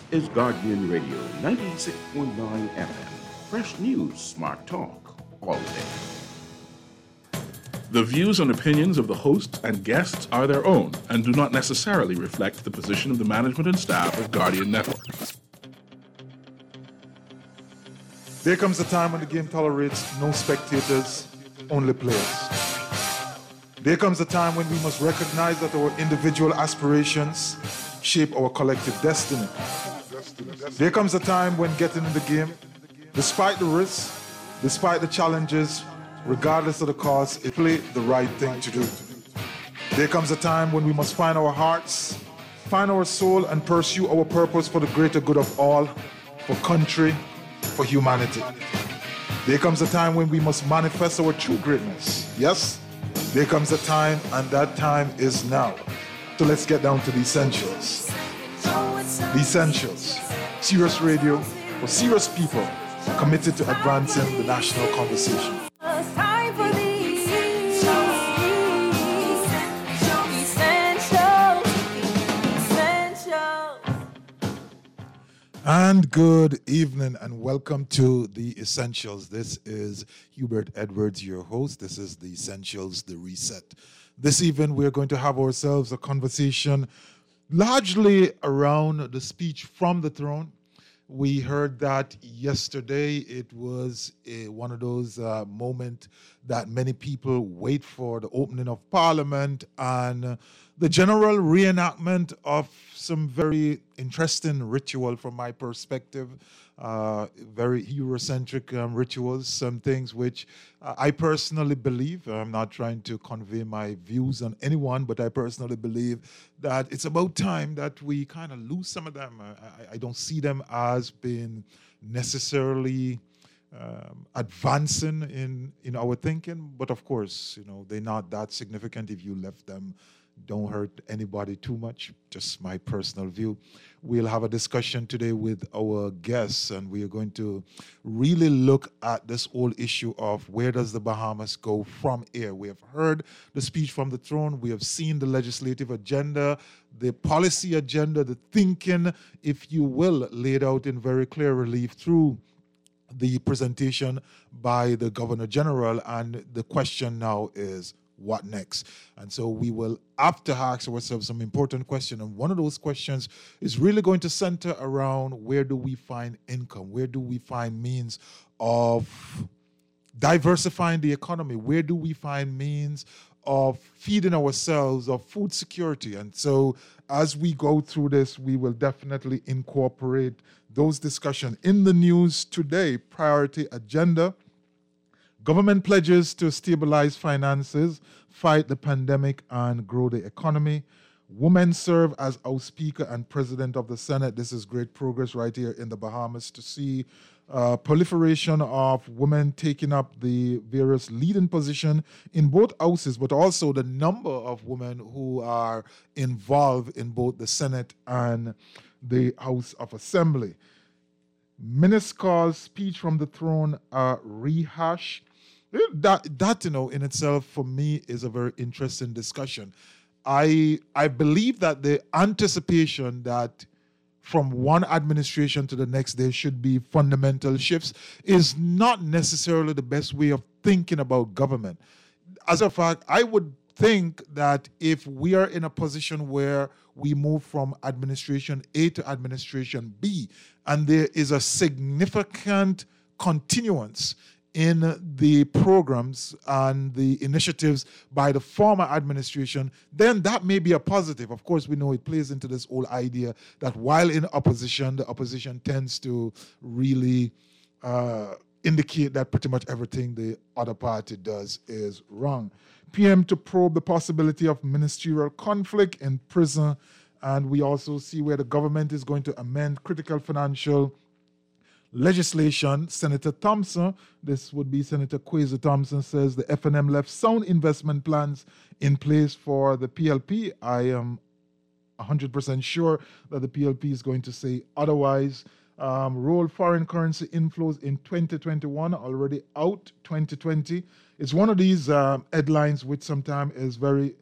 is Guardian Radio 96.9 FM. Fresh news, smart talk, all day. The views and opinions of the hosts and guests are their own and do not necessarily reflect the position of the management and staff of Guardian Network. There comes a time when the game tolerates no spectators, only players. There comes a time when we must recognize that our individual aspirations shape our collective destiny. There comes a time when getting in the game, despite the risks, despite the challenges, regardless of the cost, it play the right thing to do. There comes a time when we must find our hearts, find our soul, and pursue our purpose for the greater good of all, for country, for humanity. There comes a time when we must manifest our true greatness. Yes, there comes a time, and that time is now. So let's get down to the essentials. The essentials. Serious radio for serious people committed to advancing the national conversation. And good evening and welcome to The Essentials. This is Hubert Edwards, your host. This is The Essentials, The Reset. This evening we're going to have ourselves a conversation largely around the speech from the throne. We heard that yesterday. It was one of those moments that many people wait for, the opening of Parliament and the general reenactment of some very interesting ritual from my perspective, very Eurocentric rituals, some things which I personally believe, I'm not trying to convey my views on anyone, but I personally believe that it's about time that we kind of lose some of them. I don't see them as being necessarily advancing in our thinking, but of course, they're not that significant if you left them. Don't hurt anybody too much, just my personal view. We'll have a discussion today with our guests, and we are going to really look at this whole issue of where does the Bahamas go from here. We have heard the speech from the throne. We have seen the legislative agenda, the policy agenda, the thinking, if you will, laid out in very clear relief through the presentation by the Governor General. And the question now is, what next? And so we will have to ask ourselves some important questions. And one of those questions is really going to center around where do we find income? Where do we find means of diversifying the economy? Where do we find means of feeding ourselves, of food security? And so as we go through this, we will definitely incorporate those discussions. In the news today, priority agenda. Government pledges to stabilize finances, fight the pandemic, and grow the economy. Women serve as House Speaker and President of the Senate. This is great progress right here in the Bahamas to see proliferation of women taking up the various leading position in both houses, but also the number of women who are involved in both the Senate and the House of Assembly. Minuscule's speech from the throne rehash. That in itself for me is a very interesting discussion. I believe that the anticipation that from one administration to the next there should be fundamental shifts is not necessarily the best way of thinking about government. As a fact, I would think that if we are in a position where we move from administration A to administration B, and there is a significant continuance in the programs and the initiatives by the former administration, then that may be a positive. Of course, we know it plays into this whole idea that while in opposition, the opposition tends to really indicate that pretty much everything the other party does is wrong. PM to probe the possibility of ministerial conflict in prison. And we also see where the government is going to amend critical financial legislation. Senator Thompson, this would be Senator Kwesi Thompson, says the FNM left sound investment plans in place for the PLP. I am 100% sure that the PLP is going to say otherwise. Roll foreign currency inflows in 2021, already out 2020. It's one of these headlines which sometimes is very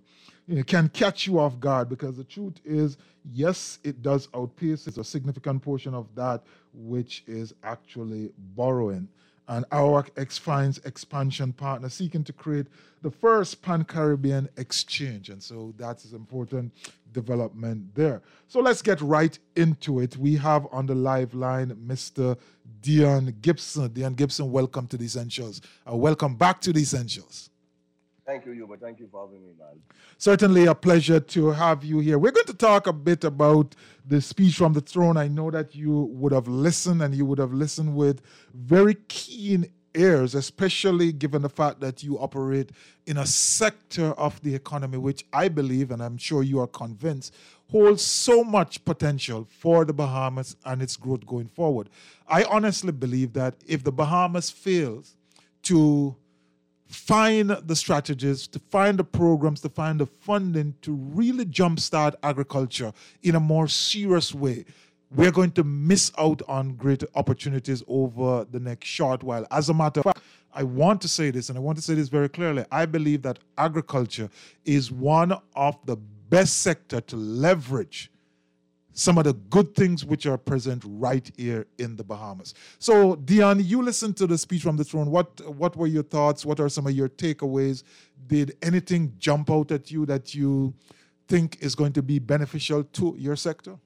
can catch you off guard, because the truth is, yes, it does outpace. It's a significant portion of that which is actually borrowing. And our finds expansion partner seeking to create the first Pan-Caribbean exchange. And so that is important development there. So let's get right into it. We have on the live line Mr. Dion Gibson. Dion Gibson, welcome to the Essentials. Welcome back to the Essentials. Thank you, Yuba. Thank you for having me, man. Certainly a pleasure to have you here. We're going to talk a bit about the speech from the throne. I know that you would have listened, and you would have listened with very keen ears, especially given the fact that you operate in a sector of the economy which I believe, and I'm sure you are convinced, holds so much potential for the Bahamas and its growth going forward. I honestly believe that if the Bahamas fails to find the strategies, to find the programs, to find the funding to really jumpstart agriculture in a more serious way, we're going to miss out on great opportunities over the next short while. As a matter of fact, I want to say this, and I want to say this very clearly. I believe that agriculture is one of the best sector to leverage some of the good things which are present right here in the Bahamas. So, Dion, you listened to the speech from the throne. What were your thoughts? What are some of your takeaways? Did anything jump out at you that you think is going to be beneficial to your sector?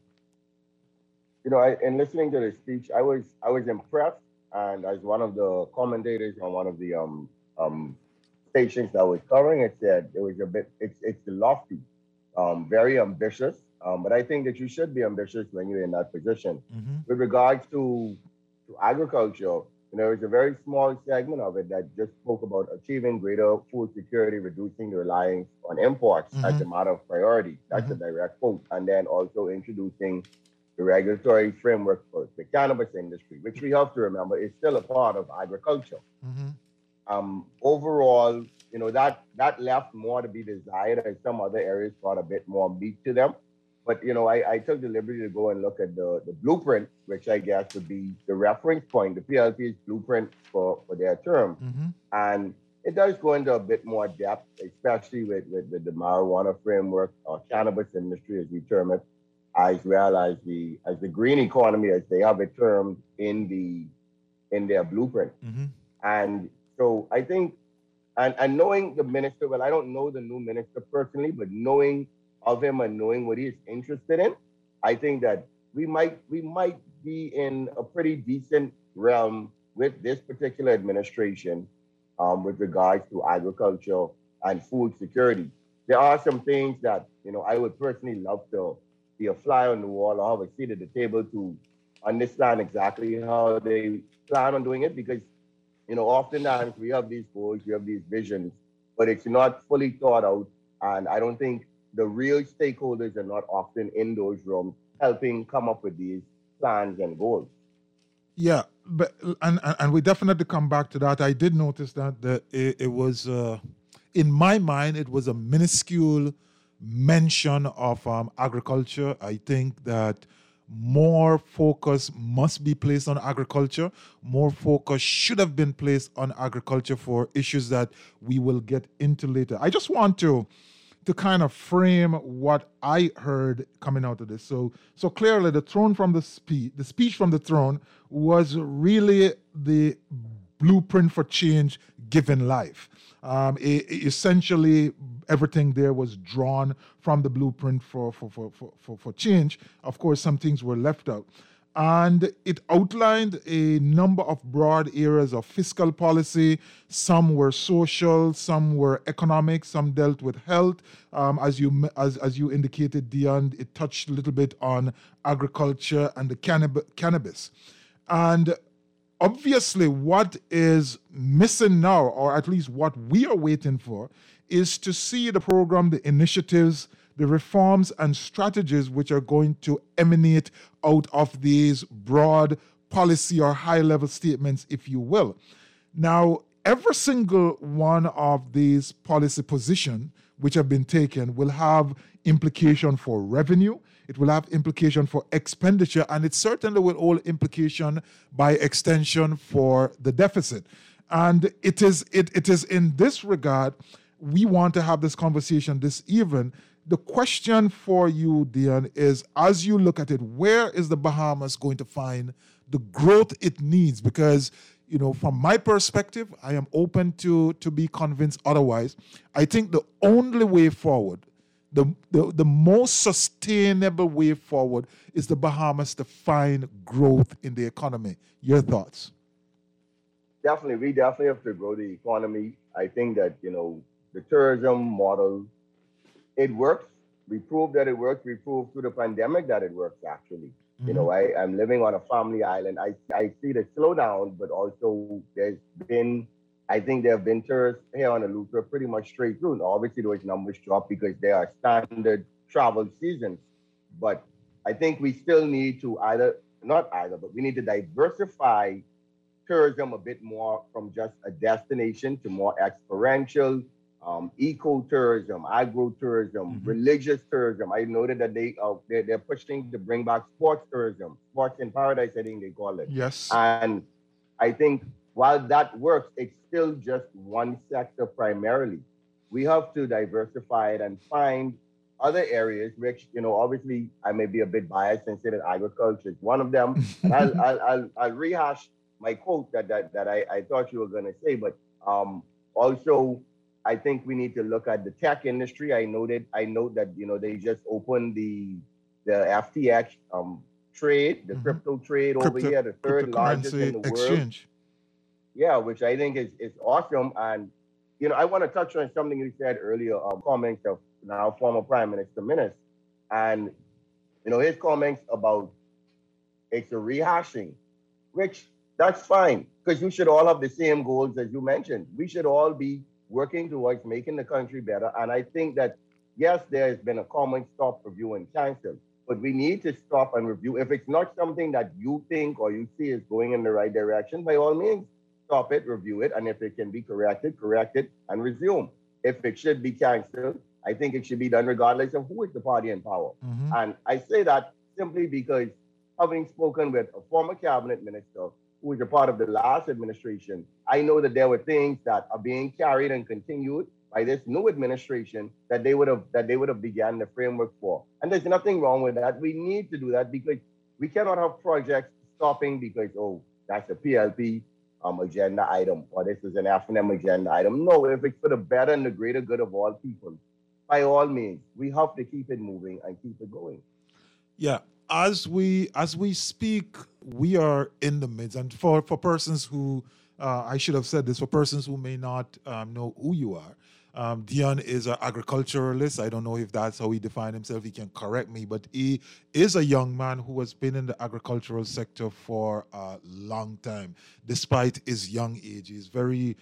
You know, in listening to the speech, I was impressed, and as one of the commentators on one of the stations that was covering it said, it was it's lofty, very ambitious. But I think that you should be ambitious when you're in that position. Mm-hmm. With regards to agriculture, you know, there's a very small segment of it that just spoke about achieving greater food security, reducing the reliance on imports as a matter of priority. That's a direct quote. And then also introducing the regulatory framework for the cannabis industry, which we have to remember is still a part of agriculture. Overall, you know, that left more to be desired, as some other areas got a bit more meat to them. But, you know, I took the liberty to go and look at the blueprint, which I guess would be the reference point, the PLP's blueprint for their term. And it does go into a bit more depth, especially with the marijuana framework or cannabis industry, as we term it, as well as the green economy, as they have it termed in their blueprint. And so I think, and knowing the minister, well, I don't know the new minister personally, but knowing of him and knowing what he is interested in, I think that we might be in a pretty decent realm with this particular administration with regards to agriculture and food security. There are some things that, you know, I would personally love to be a fly on the wall or have a seat at the table to understand exactly how they plan on doing it, because, you know, oftentimes we have these goals, we have these visions, but it's not fully thought out, and I don't think the real stakeholders are not often in those rooms helping come up with these plans and goals. Yeah, but and we definitely come back to that. I did notice that it was, in my mind, it was a minuscule mention of agriculture. I think that more focus must be placed on agriculture. More focus should have been placed on agriculture for issues that we will get into later. I just want to kind of frame what I heard coming out of this. So clearly the speech from the throne was really the blueprint for change given life. Essentially, everything there was drawn from the blueprint for change. Of course, some things were left out. And it outlined a number of broad areas of fiscal policy. Some were social, some were economic, some dealt with health. As you indicated, Dion, it touched a little bit on agriculture and the cannabis. And obviously, what is missing now, or at least what we are waiting for, is to see the program, the initiatives, the reforms and strategies which are going to emanate out of these broad policy or high-level statements, if you will. Now, every single one of these policy positions which have been taken will have implication for revenue, it will have implication for expenditure, and it certainly will hold implication by extension for the deficit. And it is in this regard we want to have this conversation this evening. The question for you, Dion, is as you look at it, where is the Bahamas going to find the growth it needs? Because, from my perspective, I am open to be convinced otherwise. I think the only way forward, the most sustainable way forward is the Bahamas to find growth in the economy. Your thoughts? Definitely, we definitely have to grow the economy. I think that, the tourism model, it works. We proved that it works. We proved through the pandemic that it works, actually. I'm living on a family island. I see the slowdown, but also I think there have been tourists here on Eleuthera pretty much straight through. And obviously, those numbers drop because they are standard travel seasons. But I think we still need to but we need to diversify tourism a bit more from just a destination to more experiential, eco-tourism, agro-tourism, religious tourism. I noted that they're pushing to bring back sports tourism, sports in paradise, I think they call it. Yes. And I think while that works, it's still just one sector primarily. We have to diversify it and find other areas, which, obviously I may be a bit biased and say that agriculture is one of them. And I'll rehash my quote that I thought you were going to say, but also I think we need to look at the tech industry. I note that they just opened the FTX trade, the crypto trade over here, the third largest in the exchange. World. Yeah, which I think is awesome. And I want to touch on something you said earlier, comments of now former Prime Minister Minnis, and his comments about it's a rehashing, which that's fine, because we should all have the same goals as you mentioned. We should all be working towards making the country better. And I think that, yes, there has been a common stop, review, and cancel, but we need to stop and review. If it's not something that you think or you see is going in the right direction, by all means, stop it, review it, and if it can be corrected, correct it, and resume. If it should be canceled, I think it should be done regardless of who is the party in power. And I say that simply because having spoken with a former cabinet minister who was a part of the last administration, I know that there were things that are being carried and continued by this new administration that they would have began the framework for. And there's nothing wrong with that. We need to do that because we cannot have projects stopping because, that's a PLP agenda item, or this is an FNM agenda item. No, if it's for the better and the greater good of all people, by all means, we have to keep it moving and keep it going. Yeah. As we speak, we are in the midst, and for persons who, I should have said this, for persons who may not know who you are, Dion is an agriculturalist. I don't know if that's how he defined himself. He can correct me, but he is a young man who has been in the agricultural sector for a long time, despite his young age. He's very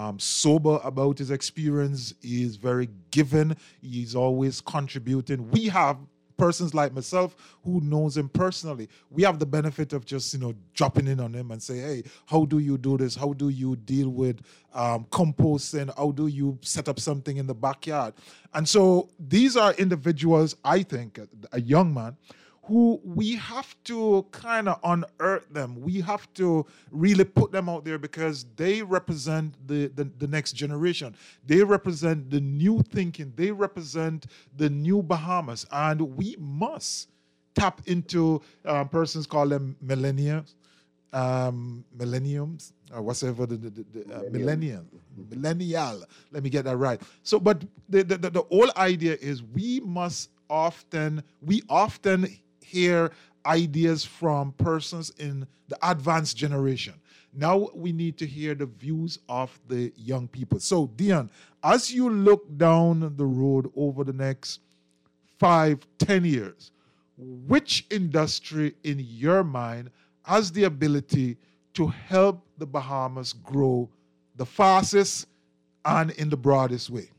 sober about his experience. He is very given. He's always contributing. We have persons like myself who knows him personally. We have the benefit of just, dropping in on him and say, hey, how do you do this? How do you deal with composting? How do you set up something in the backyard? And so these are individuals, I think, a young man, who we have to kind of unearth them. We have to really put them out there because they represent the next generation. They represent the new thinking. They represent the new Bahamas. And we must tap into persons call them millennials, millenniums, or whatever millennial. Let me get that right. So, but the whole idea is we often hear ideas from persons in the advanced generation. Now we need to hear the views of the young people. So, Dion, as you look down the road over the next 5-10 years, which industry in your mind has the ability to help the Bahamas grow the fastest and in the broadest way?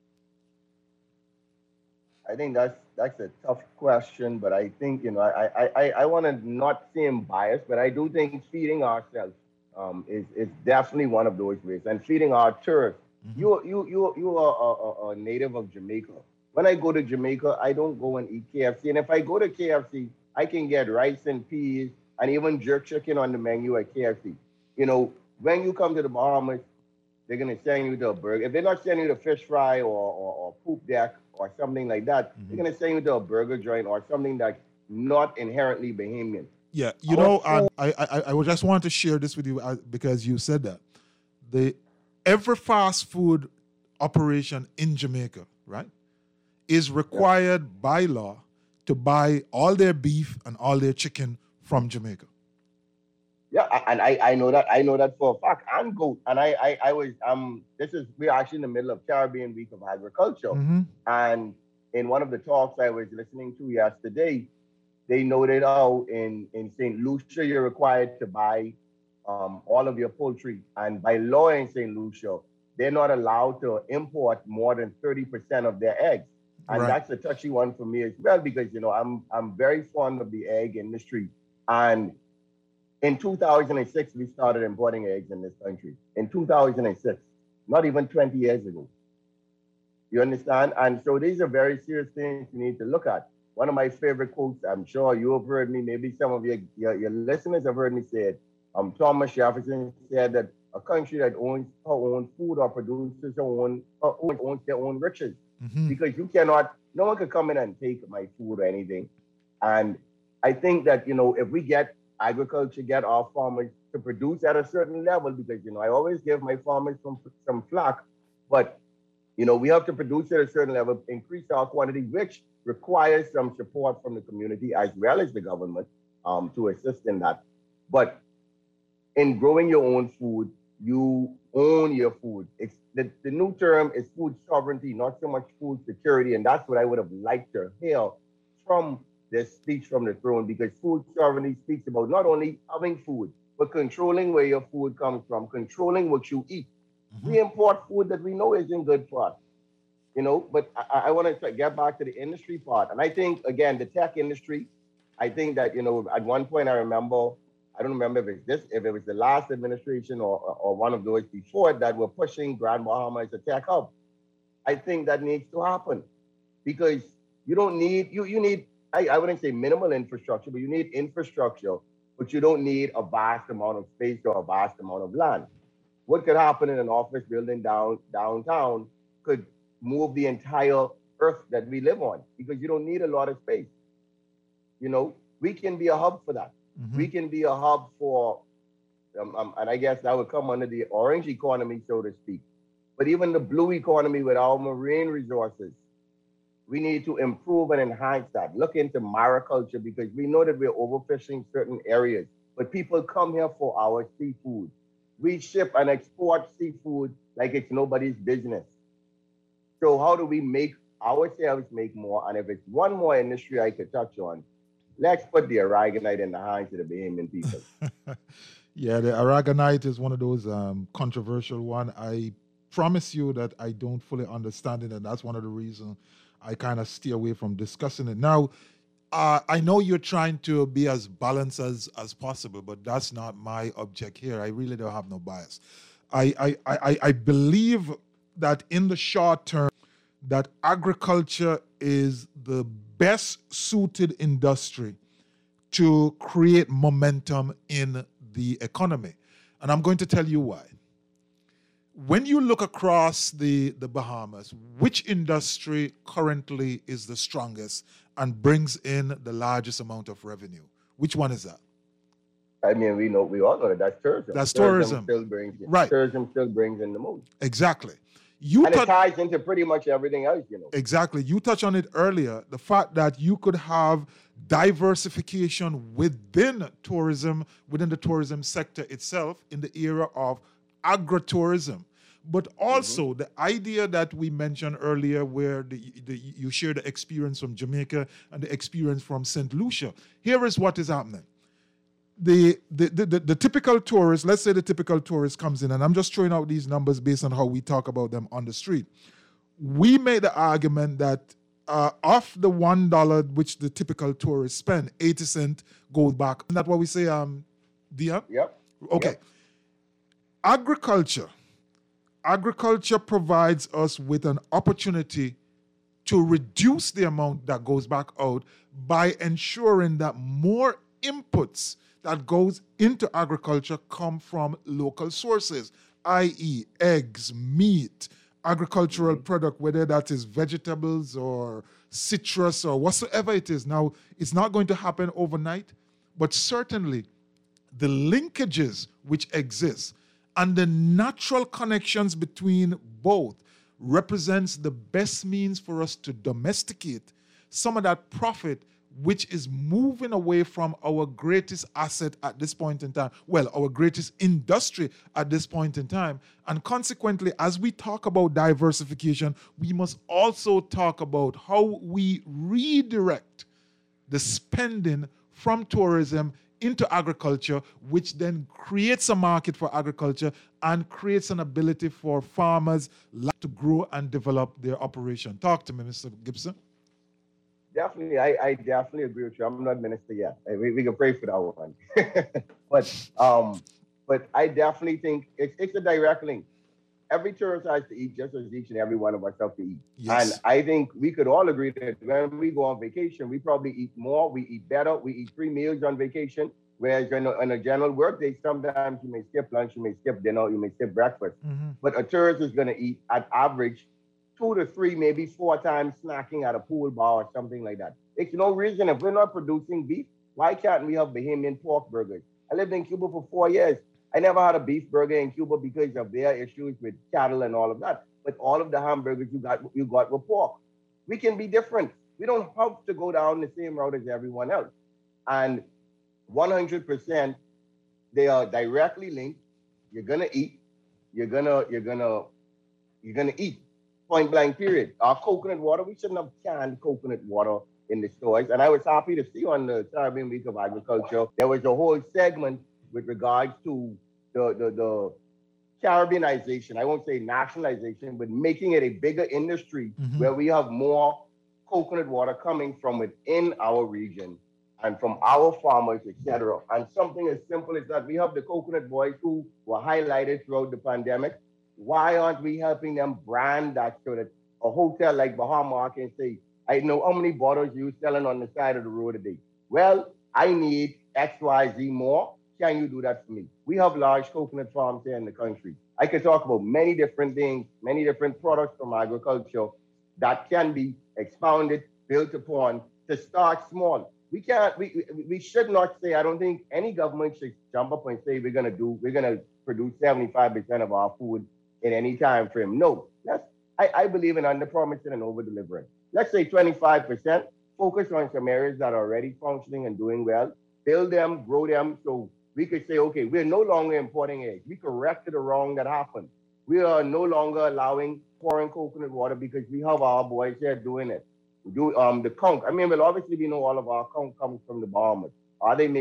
I think that's a tough question, but I think, I want to not seem biased, but I do think feeding ourselves is definitely one of those ways, and feeding our tourists. You are a native of Jamaica. When I go to Jamaica, I don't go and eat KFC, and if I go to KFC, I can get rice and peas and even jerk chicken on the menu at KFC. When you come to the Bahamas, they're gonna send you to a burger. If they're not sending you to fish fry or poop deck or something like that, they're gonna send you to a burger joint or something that's not inherently Bahamian. Yeah, you Our know, and food, I would just want to share this with you because you said that the every fast food operation in Jamaica, right, is required by law to buy all their beef and all their chicken from Jamaica. yeah, and I know that for a fact. And goat, and I was this is we're actually in the middle of Caribbean Week of Agriculture, Mm-hmm. and in one of the talks I was listening to yesterday, they noted how in St. Lucia you're required to buy all of your poultry, and by law in St. Lucia, they're not allowed to import more than 30% of their eggs. And Right. that's a touchy one for me as well because I'm very fond of the egg industry. And in 2006, we started importing eggs in this country. In 2006, not even 20 years ago. You understand? And so these are very serious things you need to look at. One of my favorite quotes, I'm sure you have heard me, maybe some of your listeners have heard me say it. Thomas Jefferson said that a country that owns her own food or produces owns their own riches. Mm-hmm. Because no one can come in and take my food or anything. And I think that, if we get our farmers to produce at a certain level, because, I always give my farmers some flack, but, we have to produce at a certain level, increase our quantity, which requires some support from the community as well as the government to assist in that. But in growing your own food, you own your food. It's the new term is food sovereignty, not so much food security. And that's what I would have liked to hear from this speech from the throne, because food sovereignty speaks about not only having food, but controlling where your food comes from, controlling what you eat. Mm-hmm. We import food that we know isn't good for us, but I want to get back to the industry part. And I think, again, the tech industry, I think that, at one point I don't remember if it was the last administration or one of those before that were pushing Grand Bahama as a tech hub. I think that needs to happen because you don't need, you need, I wouldn't say minimal infrastructure, but you need infrastructure, but you don't need a vast amount of space or a vast amount of land. What could happen in an office building downtown could move the entire earth that we live on because you don't need a lot of space. We can be a hub for that. Mm-hmm. We can be a hub for, and I guess that would come under the orange economy, so to speak. But even the blue economy with our marine resources, we need to improve and enhance that. Look into mariculture because we know that we're overfishing certain areas, but people come here for our seafood. We ship and export seafood like it's nobody's business. So how do we make ourselves make more? And if it's one more industry I could touch on, let's put the aragonite in the hands of the Bahamian people. Yeah, the aragonite is one of those controversial one. I promise you that I don't fully understand it, and that's one of the reasons I kind of steer away from discussing it. Now, I know you're trying to be as balanced as possible, but that's not my object here. I really don't have no bias. I believe that in the short term, that agriculture is the best suited industry to create momentum in the economy. And I'm going to tell you why. When you look across the Bahamas, which industry currently is the strongest and brings in the largest amount of revenue? Which one is that? I mean, we all know that that's tourism. That's tourism. Right. Tourism still brings in the most. Exactly. And it ties into pretty much everything else, Exactly. You touched on it earlier, the fact that you could have diversification within the tourism sector itself in the era of agritourism. But also the idea that we mentioned earlier where you share the experience from Jamaica and the experience from St. Lucia. Here is what is happening. The typical tourist, let's say the typical tourist comes in, and I'm just throwing out these numbers based on how we talk about them on the street. We made the argument that of the $1 which the typical tourist spend, 80 cents goes back. Isn't that what we say, Dion? Yep. Okay. Yep. Agriculture provides us with an opportunity to reduce the amount that goes back out by ensuring that more inputs that goes into agriculture come from local sources. i.e., eggs, meat, agricultural product, whether that is vegetables or citrus or whatsoever it is. Now, it's not going to happen overnight, but certainly the linkages which exist and the natural connections between both represents the best means for us to domesticate some of that profit which is moving away from our greatest asset at this point in time, well, our greatest industry at this point in time. And consequently, as we talk about diversification, we must also talk about how we redirect the spending from tourism into agriculture, which then creates a market for agriculture and creates an ability for farmers to grow and develop their operation. Talk to me, Mr. Gibson. Definitely, I definitely agree with you. I'm not minister yet. We can pray for that one. But I definitely think it's a direct link. Every tourist has to eat just as each and every one of us have to eat. Yes. And I think we could all agree that when we go on vacation, we probably eat more, we eat better, we eat 3 meals on vacation. Whereas on a general work day, sometimes you may skip lunch, you may skip dinner, you may skip breakfast. Mm-hmm. But a tourist is going to eat at average 2 to 3, maybe 4 times snacking at a pool bar or something like that. It's no reason if we're not producing beef, why can't we have Bahamian pork burgers? I lived in Cuba for 4 years. I never had a beef burger in Cuba because of their issues with cattle and all of that. But all of the hamburgers you got were pork. We can be different. We don't have to go down the same route as everyone else. And 100%, they are directly linked. You're gonna eat. You're gonna eat. Point blank period. Our coconut water, we shouldn't have canned coconut water in the stores. And I was happy to see on the Caribbean Week of Agriculture, there was a whole segment with regards to the Caribbeanization, I won't say nationalization, but making it a bigger industry where we have more coconut water coming from within our region and from our farmers, etc. And something as simple as that, we have the coconut boys who were highlighted throughout the pandemic. Why aren't we helping them brand that so that a hotel like Bahama can say, I know how many bottles you selling on the side of the road today. Well, I need XYZ more. Can you do that for me? We have large coconut farms here in the country. I could talk about many different things, many different products from agriculture that can be expounded, built upon to start small. We should not say, I don't think any government should jump up and say we're gonna produce 75% of our food in any time frame. No, I believe in under-promising and over-delivering. Let's say 25%, focus on some areas that are already functioning and doing well, build them, grow them, so we could say, okay, we're no longer importing eggs. We corrected the wrong that happened. We are no longer allowing foreign coconut water because we have our boys here doing it. We do the conch. I mean, well, obviously we know all of our conch comes from the Bahamas. Are they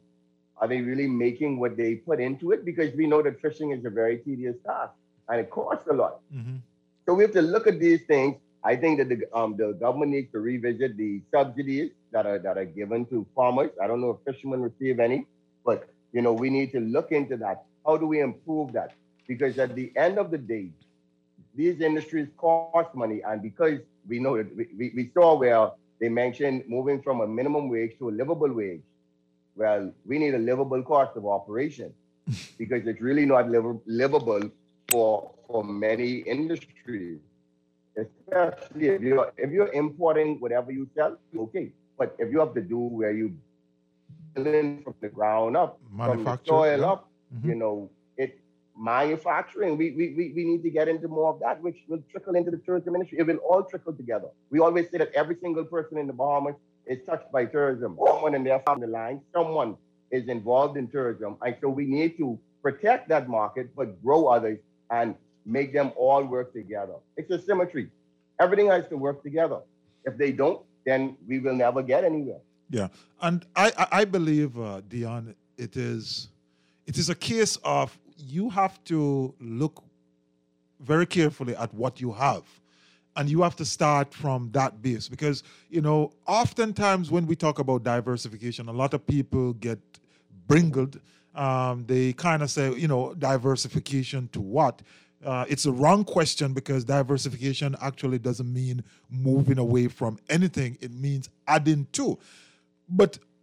really making what they put into it? Because we know that fishing is a very tedious task and it costs a lot. Mm-hmm. So we have to look at these things. I think that the government needs to revisit the subsidies that are given to farmers. I don't know if fishermen receive any, but we need to look into that. How do we improve that? Because at the end of the day, these industries cost money, and because we know that we saw where they mentioned moving from a minimum wage to a livable wage. Well, we need a livable cost of operation because it's really not livable for many industries. Especially if you're importing whatever you sell, okay. But if you have to do where you building from the ground up, from the soil up, it manufacturing. We need to get into more of that, which will trickle into the tourism industry. It will all trickle together. We always say that every single person in the Bahamas is touched by tourism. Someone in their family line, someone is involved in tourism, and so we need to protect that market, but grow others and make them all work together. It's a symmetry. Everything has to work together. If they don't, then we will never get anywhere. Yeah, and I believe, Dion, it is a case of you have to look very carefully at what you have, and you have to start from that base because oftentimes when we talk about diversification, a lot of people get bringled. They kind of say, diversification to what? It's a wrong question because diversification actually doesn't mean moving away from anything. It means adding to. But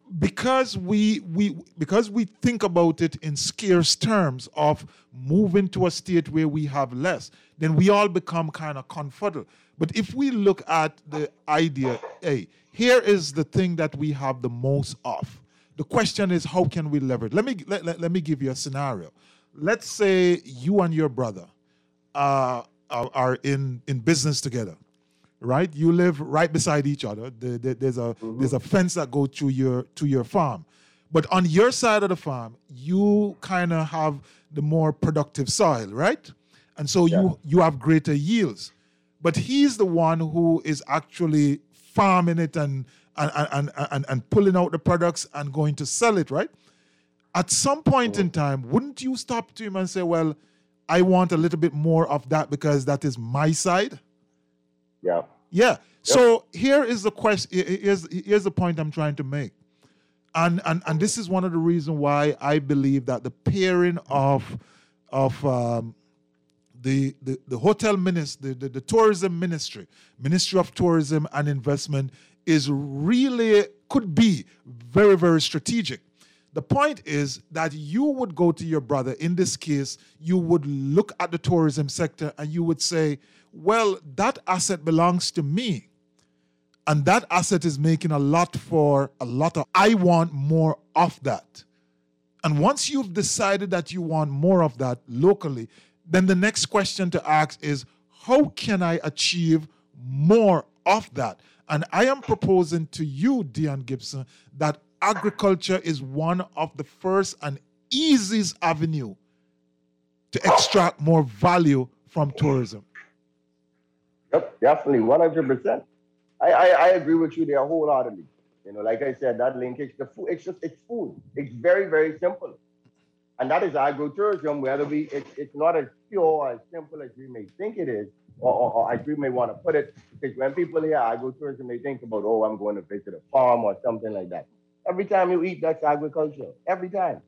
because we think about it in scarce terms of moving to a state where we have less, then we all become kind of comfortable. But if we look at the idea, hey, here is the thing that we have the most of. The question is, how can we leverage? Let me give you a scenario. Let's say you and your brother are in business together, right? You live right beside each other. There's a fence that goes to your farm, but on your side of the farm, you kind of have the more productive soil, right? And so you have greater yields. But he's the one who is actually farming it and pulling out the products and going to sell it, right? At some point in time, wouldn't you stop to him and say, well, I want a little bit more of that because that is my side? Yeah. Yeah. Yep. So here is the question. Here's the point I'm trying to make. And this is one of the reasons why I believe that the pairing of the hotel ministry, the tourism ministry of tourism and investment is really, could be very, very strategic. The point is that you would go to your brother. In this case, you would look at the tourism sector and you would say, well, that asset belongs to me. And that asset is making a lot of, I want more of that. And once you've decided that you want more of that locally, then the next question to ask is, how can I achieve more of that? And I am proposing to you, Dion Gibson, that agriculture is one of the first and easiest avenue to extract more value from tourism. Yep, definitely, 100%. I agree with you there wholeheartedly. You know, like I said, that linkage, the food, it's food. It's very, very simple. And that is agritourism, whether it's not as pure or as simple as we may think it is, or as we may want to put it. Because when people hear agritourism, they think about, oh, I'm going to visit a farm or something like that. Every time you eat, that's agriculture. Every time.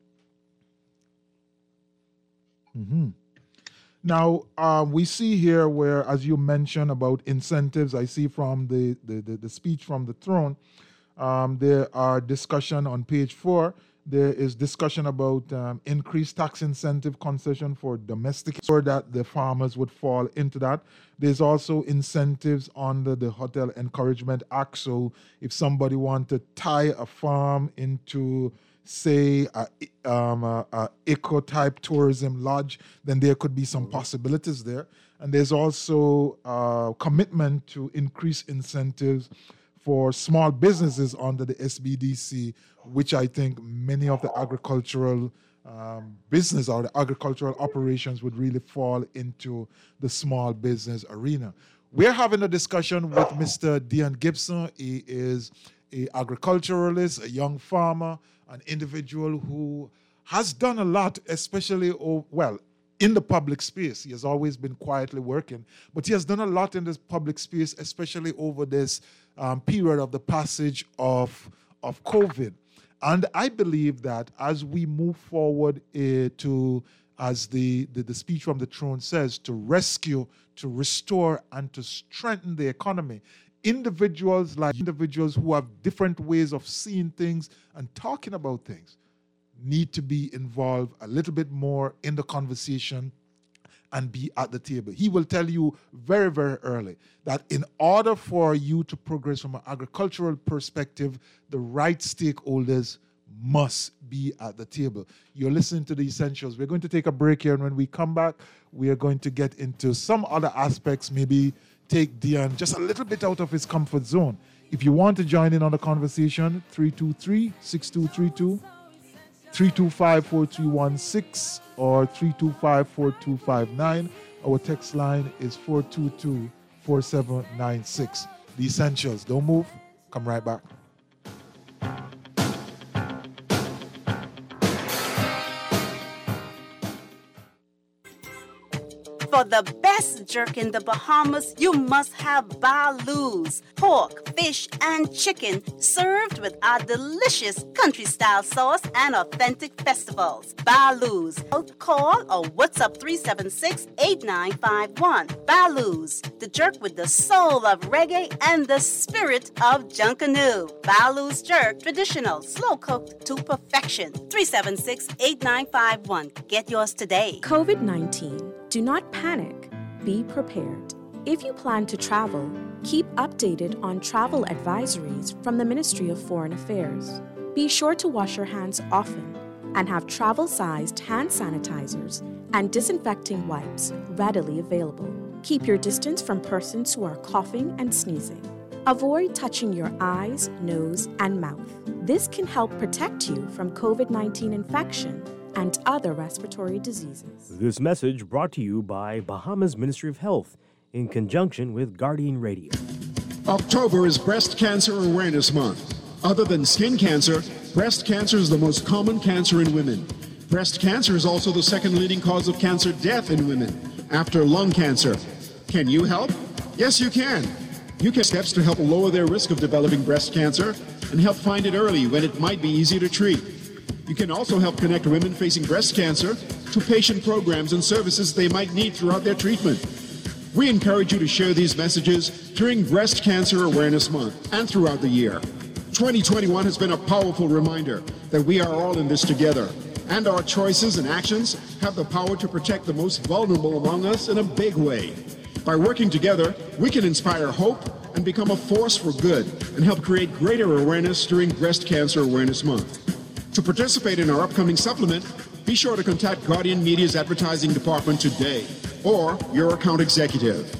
Mm-hmm. Now, we see here where, as you mentioned about incentives, I see from the speech from the throne, there are discussion on page 4. There is discussion about increased tax incentive concession for domestic, so that the farmers would fall into that. There's also incentives under the Hotel Encouragement Act. So if somebody wants to tie a farm into, say, a eco-type tourism lodge, then there could be some possibilities there. And there's also a commitment to increase incentives for small businesses under the SBDC, which I think many of the agricultural business or the agricultural operations would really fall into the small business arena. We're having a discussion with Mr. Dion Gibson. He is an agriculturalist, a young farmer, an individual who has done a lot, especially, in the public space. He has always been quietly working, but he has done a lot in this public space, especially over this period of the passage of COVID. And I believe that as we move forward as the speech from the throne says, to rescue, to restore, and to strengthen the economy, individuals who have different ways of seeing things and talking about things need to be involved a little bit more in the conversation and be at the table. He will tell you very, very early that in order for you to progress from an agricultural perspective, the right stakeholders must be at the table. You're listening to The Essentials. We're going to take a break here, and when we come back, we are going to get into some other aspects, maybe take Dion just a little bit out of his comfort zone. If you want to join in on the conversation, 323-6232, 325-4316 or 325-4259. Our text line is 422-4796. The Essentials. Don't move. Come right back. For the best jerk in the Bahamas, you must have Baloo's. Pork, fish, and chicken served with our delicious country-style sauce and authentic festivals. Baloo's. Call or WhatsApp 376-8951. Baloo's, the jerk with the soul of reggae and the spirit of Junkanoo. Baloo's Jerk, traditional, slow-cooked to perfection. 376-8951. Get yours today. COVID-19. Do not panic. Be prepared. If you plan to travel, keep updated on travel advisories from the Ministry of Foreign Affairs. Be sure to wash your hands often and have travel-sized hand sanitizers and disinfecting wipes readily available. Keep your distance from persons who are coughing and sneezing. Avoid touching your eyes, nose, and mouth. This can help protect you from COVID-19 infection and other respiratory diseases. This message brought to you by Bahamas Ministry of Health in conjunction with Guardian Radio. October is Breast Cancer Awareness Month. Other than skin cancer, breast cancer is the most common cancer in women. Breast cancer is also the second leading cause of cancer death in women, after lung cancer. Can you help? Yes, you can. You can take steps to help lower their risk of developing breast cancer and help find it early when it might be easy to treat. You can also help connect women facing breast cancer to patient programs and services they might need throughout their treatment. We encourage you to share these messages during Breast Cancer Awareness Month and throughout the year. 2021 has been a powerful reminder that we are all in this together, and our choices and actions have the power to protect the most vulnerable among us in a big way. By working together, we can inspire hope and become a force for good and help create greater awareness during Breast Cancer Awareness Month. To participate in our upcoming supplement, be sure to contact Guardian Media's advertising department today or your account executive.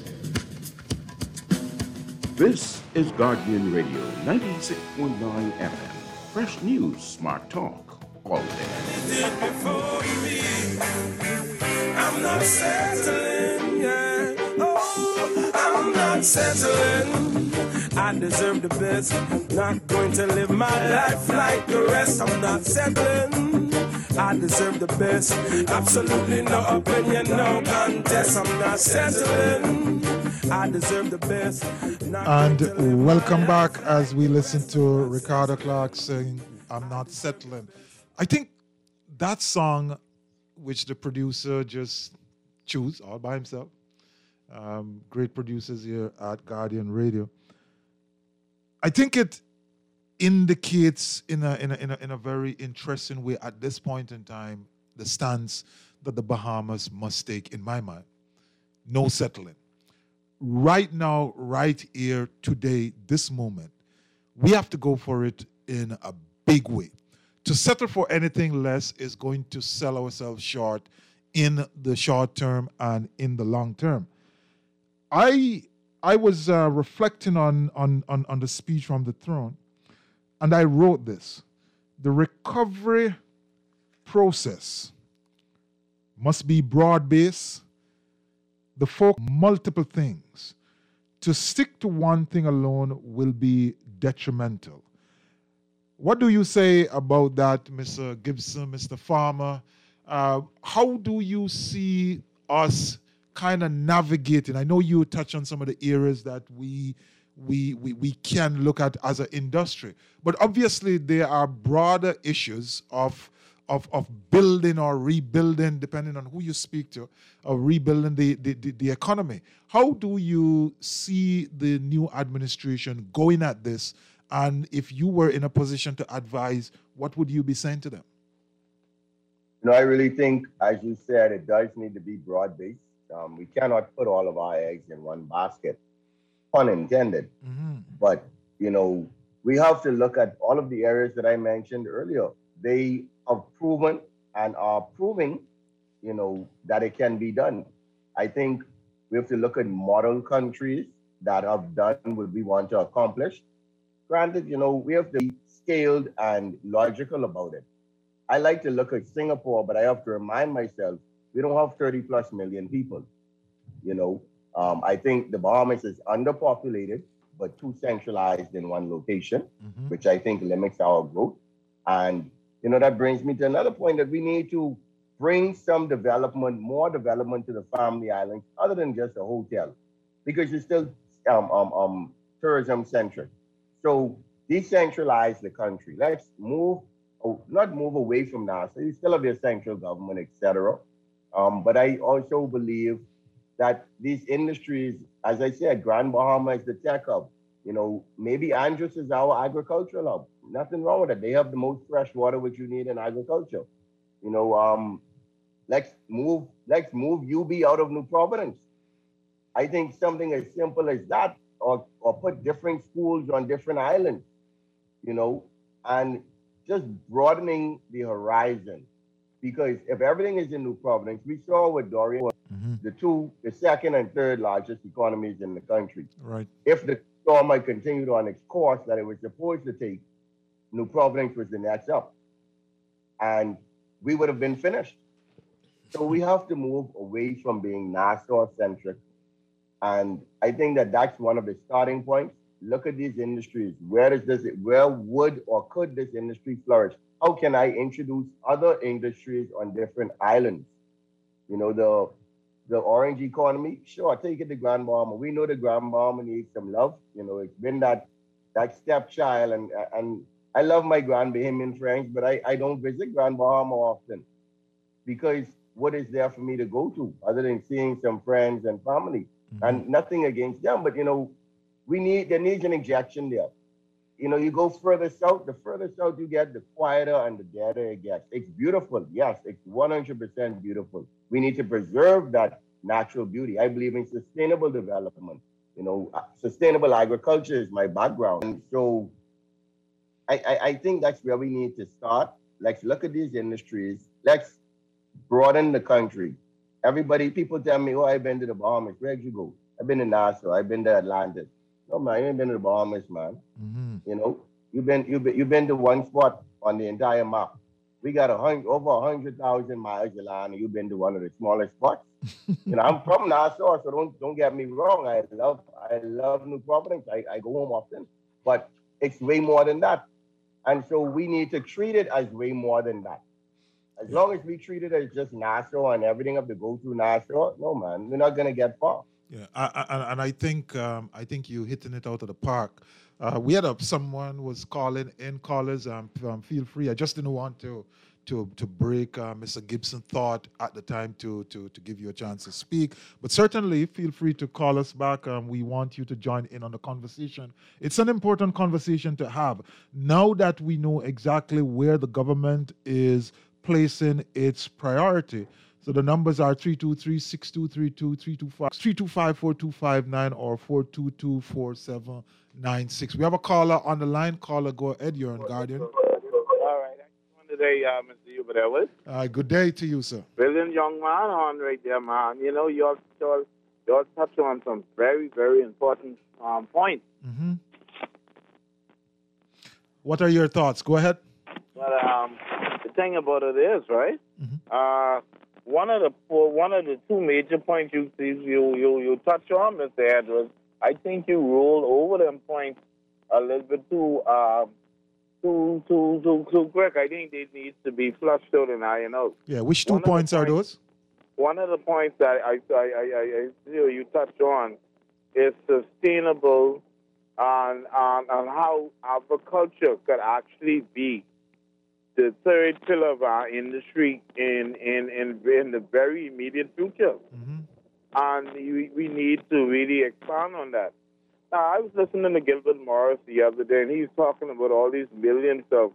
This is Guardian Radio 96.9 FM. Fresh news, smart talk, all day. I'm not settling, yeah. Oh, I'm not settling. I deserve the best. Not going to live my life like the rest. I'm not settling. I deserve the best. Absolutely no opinion, no contest. I'm not settling. I deserve the best. And welcome back as we listen to Ricardo Clark sing I'm Not Settling. I think that song, which the producer just chose all by himself, great producers here at Guardian Radio, I think it indicates in a very interesting way at this point in time the stance that the Bahamas must take, in my mind. No settling. Right now, right here, today, this moment, we have to go for it in a big way. To settle for anything less is going to sell ourselves short in the short term and in the long term. I was reflecting on the speech from the throne, and I wrote this. The recovery process must be broad-based. The focus on multiple things. To stick to one thing alone will be detrimental. What do you say about that, Mr. Gibson, Mr. Farmer? How do you see us kind of navigating? I know you touch on some of the areas that we can look at as an industry, but obviously there are broader issues of building or rebuilding, depending on who you speak to, of rebuilding the economy. How do you see the new administration going at this? And if you were in a position to advise, what would you be saying to them? I really think, as you said, it does need to be broad-based. We cannot put all of our eggs in one basket, pun intended. Mm-hmm. But, we have to look at all of the areas that I mentioned earlier. They have proven and are proving, that it can be done. I think we have to look at model countries that have done what we want to accomplish. Granted, we have to be scaled and logical about it. I like to look at Singapore, but I have to remind myself, we don't have 30 plus million people. I think the Bahamas is underpopulated, but too centralized in one location, which I think limits our growth. And, that brings me to another point that we need to bring some development, more development to the family islands, other than just a hotel, because it's still tourism centric. So decentralize the country. Let's move, not move away from NASA. You still have your central government, etc. But I also believe that these industries, as I said, Grand Bahama is the tech hub. You know, maybe Andros is our agricultural hub. Nothing wrong with it. They have the most fresh water which you need in agriculture. You know, let's move UB out of New Providence. I think something as simple as that, or put different schools on different islands, you know, and just broadening the horizon. Because if everything is in New Providence, we saw with Dorian, the second and third largest economies in the country. Right. If the storm had continued on its course that it was supposed to take, New Providence was the next up. And we would have been finished. So we have to move away from being Nassau-centric. And I think that that's one of the starting points. Look at these industries. Where would or could this industry flourish? How can I introduce other industries on different islands? You know, the orange economy, sure, take it to Grand Bahama. We know the Grand Bahama needs some love. You know, it's been that stepchild, and I love my Grand Bahamian friends, but I don't visit Grand Bahama often, because what is there for me to go to other than seeing some friends and family? And nothing against them, but you know, there needs an injection there. You know, you go further south, the further south you get, the quieter and the deader it gets. It's beautiful. Yes, it's 100% beautiful. We need to preserve that natural beauty. I believe in sustainable development. You know, sustainable agriculture is my background. And so I think that's where we need to start. Let's look at these industries. Let's broaden the country. People tell me, oh, I've been to the Bahamas. Where'd you go? I've been to Nassau. I've been to Atlantis. No, man, you ain't been to the Bahamas, man. You know, you've been to one spot on the entire map. We got over 100,000 miles of land, and you've been to one of the smallest spots. You know, I'm from Nassau, so don't get me wrong. I love New Providence. I go home often, but it's way more than that. And so we need to treat it as way more than that. As long as we treat it as just Nassau and everything have to go through Nassau, no, man, we're not gonna get far. Yeah, and I think you hitting it out of the park. We had someone was calling in. Callers, feel free. I just didn't want to break Mr. Gibson's thought at the time to give you a chance to speak. But certainly feel free to call us back. We want you to join in on the conversation. It's an important conversation to have. Now that we know exactly where the government is placing its priority. So the numbers are 323-6232, 325-4259, or 422-4796. We have a caller on the line. Caller, go ahead. You're on Guardian. All right. I just wanted today, Mr. Hubert Ellis. Good day to you, sir. Brilliant young man on right there, man. You know, you all touch on some very, very important points. Mm-hmm. What are your thoughts? Go ahead. But the thing about it is, right? Mm-hmm. One of the two major points you touched on, Mr. Edwards, I think you rolled over them points a little bit too quick. I think they need to be flushed out and ironed out. Yeah, which two points are those? One of the points that I you touched on is sustainable on how agriculture could actually be the third pillar of our industry in the very immediate future. Mm-hmm. And we need to really expand on that. I was listening to Gilbert Morris the other day, and he's talking about all these millions of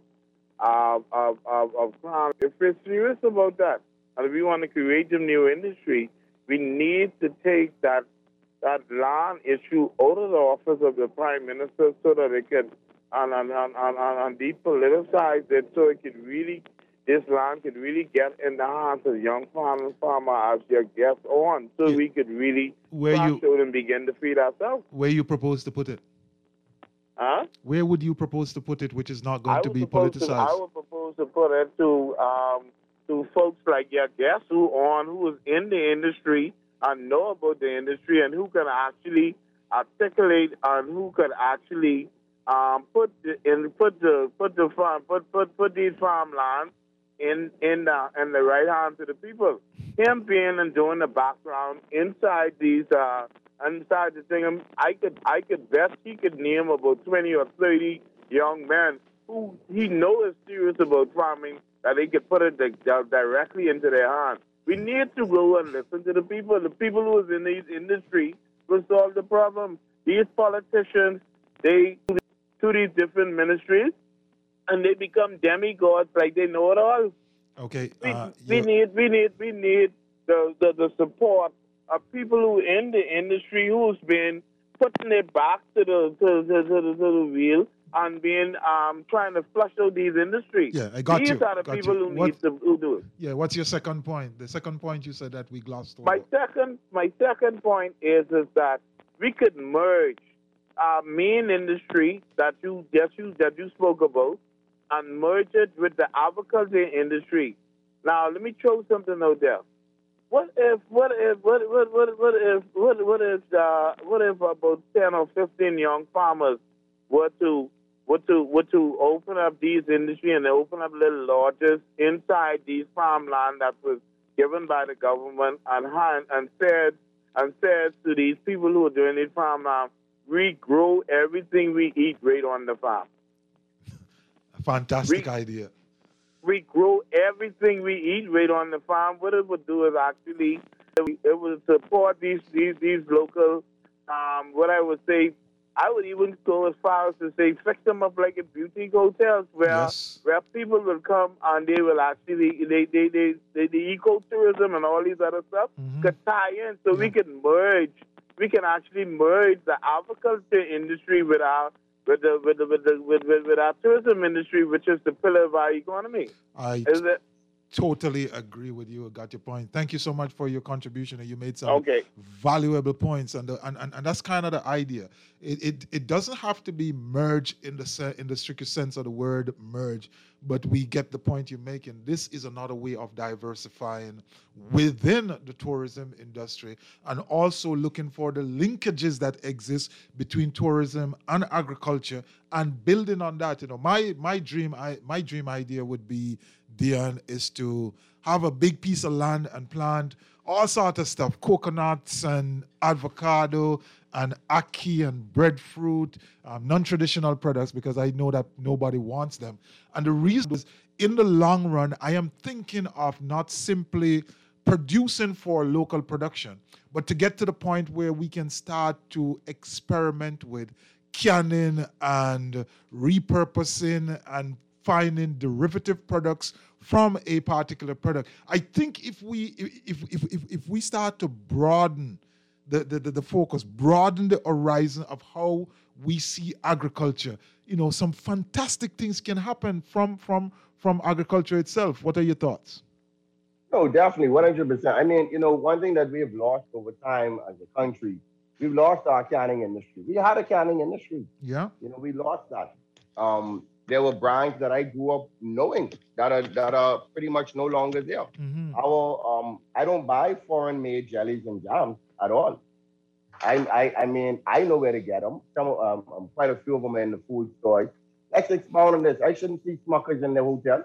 farms. If we're serious about that, and if we want to create a new industry, we need to take that land issue out of the office of the Prime Minister so that it can and depoliticize it so this land could really get in the hands of young farmer as your guest on, so we could really out and begin to feed ourselves. Where you propose to put it? Huh? Where would you propose to put it, which is not going to be politicized? I would propose to put it to folks like your guest who is in the industry and know about the industry and who can actually articulate and who could actually put these farmlands in the right hand to the people. Him being and doing the background inside these inside the thing, I could best he could name about 20 or 30 young men who he knows is serious about farming, that they could put it directly into their hands. We need to go and listen to the people. The people who is in these industry will solve the problem. These politicians, they to these different ministries, and they become demigods like they know it all. Okay. We need the support of people who in the industry who's been putting their back to the wheel and being trying to flush out these industries. Yeah, I got these you. These are the people who do it. Yeah, what's your second point? The second point you said that we glossed over. My second point is that we could merge our main industry that you spoke about and merge it with the agriculture industry. Now, let me throw something out there. What if about 10 or 15 young farmers were to open up these industry and they open up little lodges inside these farmland that was given by the government and said to these people who are doing this farmland, we grow everything we eat right on the farm. Fantastic idea. We grow everything we eat right on the farm. What it would do is actually it would support these local. What I would say, I would even go as far as to say fix them up like a boutique hotels where people will come and they will actually the ecotourism and all these other stuff could tie in, so we can merge. We can actually merge the agriculture industry with our tourism industry, which is the pillar of our economy. Totally agree with you. I got your point. Thank you so much for your contribution, and you made some valuable points. And that's kind of the idea. It doesn't have to be merged in the strictest sense of the word merge, but we get the point you're making. This is another way of diversifying within the tourism industry and also looking for the linkages that exist between tourism and agriculture and building on that. You know, my dream idea would be, Dion, is to have a big piece of land and plant all sorts of stuff, coconuts and avocado and ackee and breadfruit, non-traditional products, because I know that nobody wants them. And the reason is, in the long run, I am thinking of not simply producing for local production, but to get to the point where we can start to experiment with canning and repurposing and finding derivative products from a particular product. I think if we start to broaden the focus, broaden the horizon of how we see agriculture, some fantastic things can happen from agriculture itself. What are your thoughts? No, definitely, 100%. I mean, one thing that we have lost over time as a country, we've lost our canning industry. We had a canning industry. Yeah. We lost that. There were brands that I grew up knowing that are pretty much no longer there. Mm-hmm. I don't buy foreign-made jellies and jams at all. I mean, I know where to get them. Quite a few of them are in the food stores. Let's expound on this. I shouldn't see Smuckers in the hotel,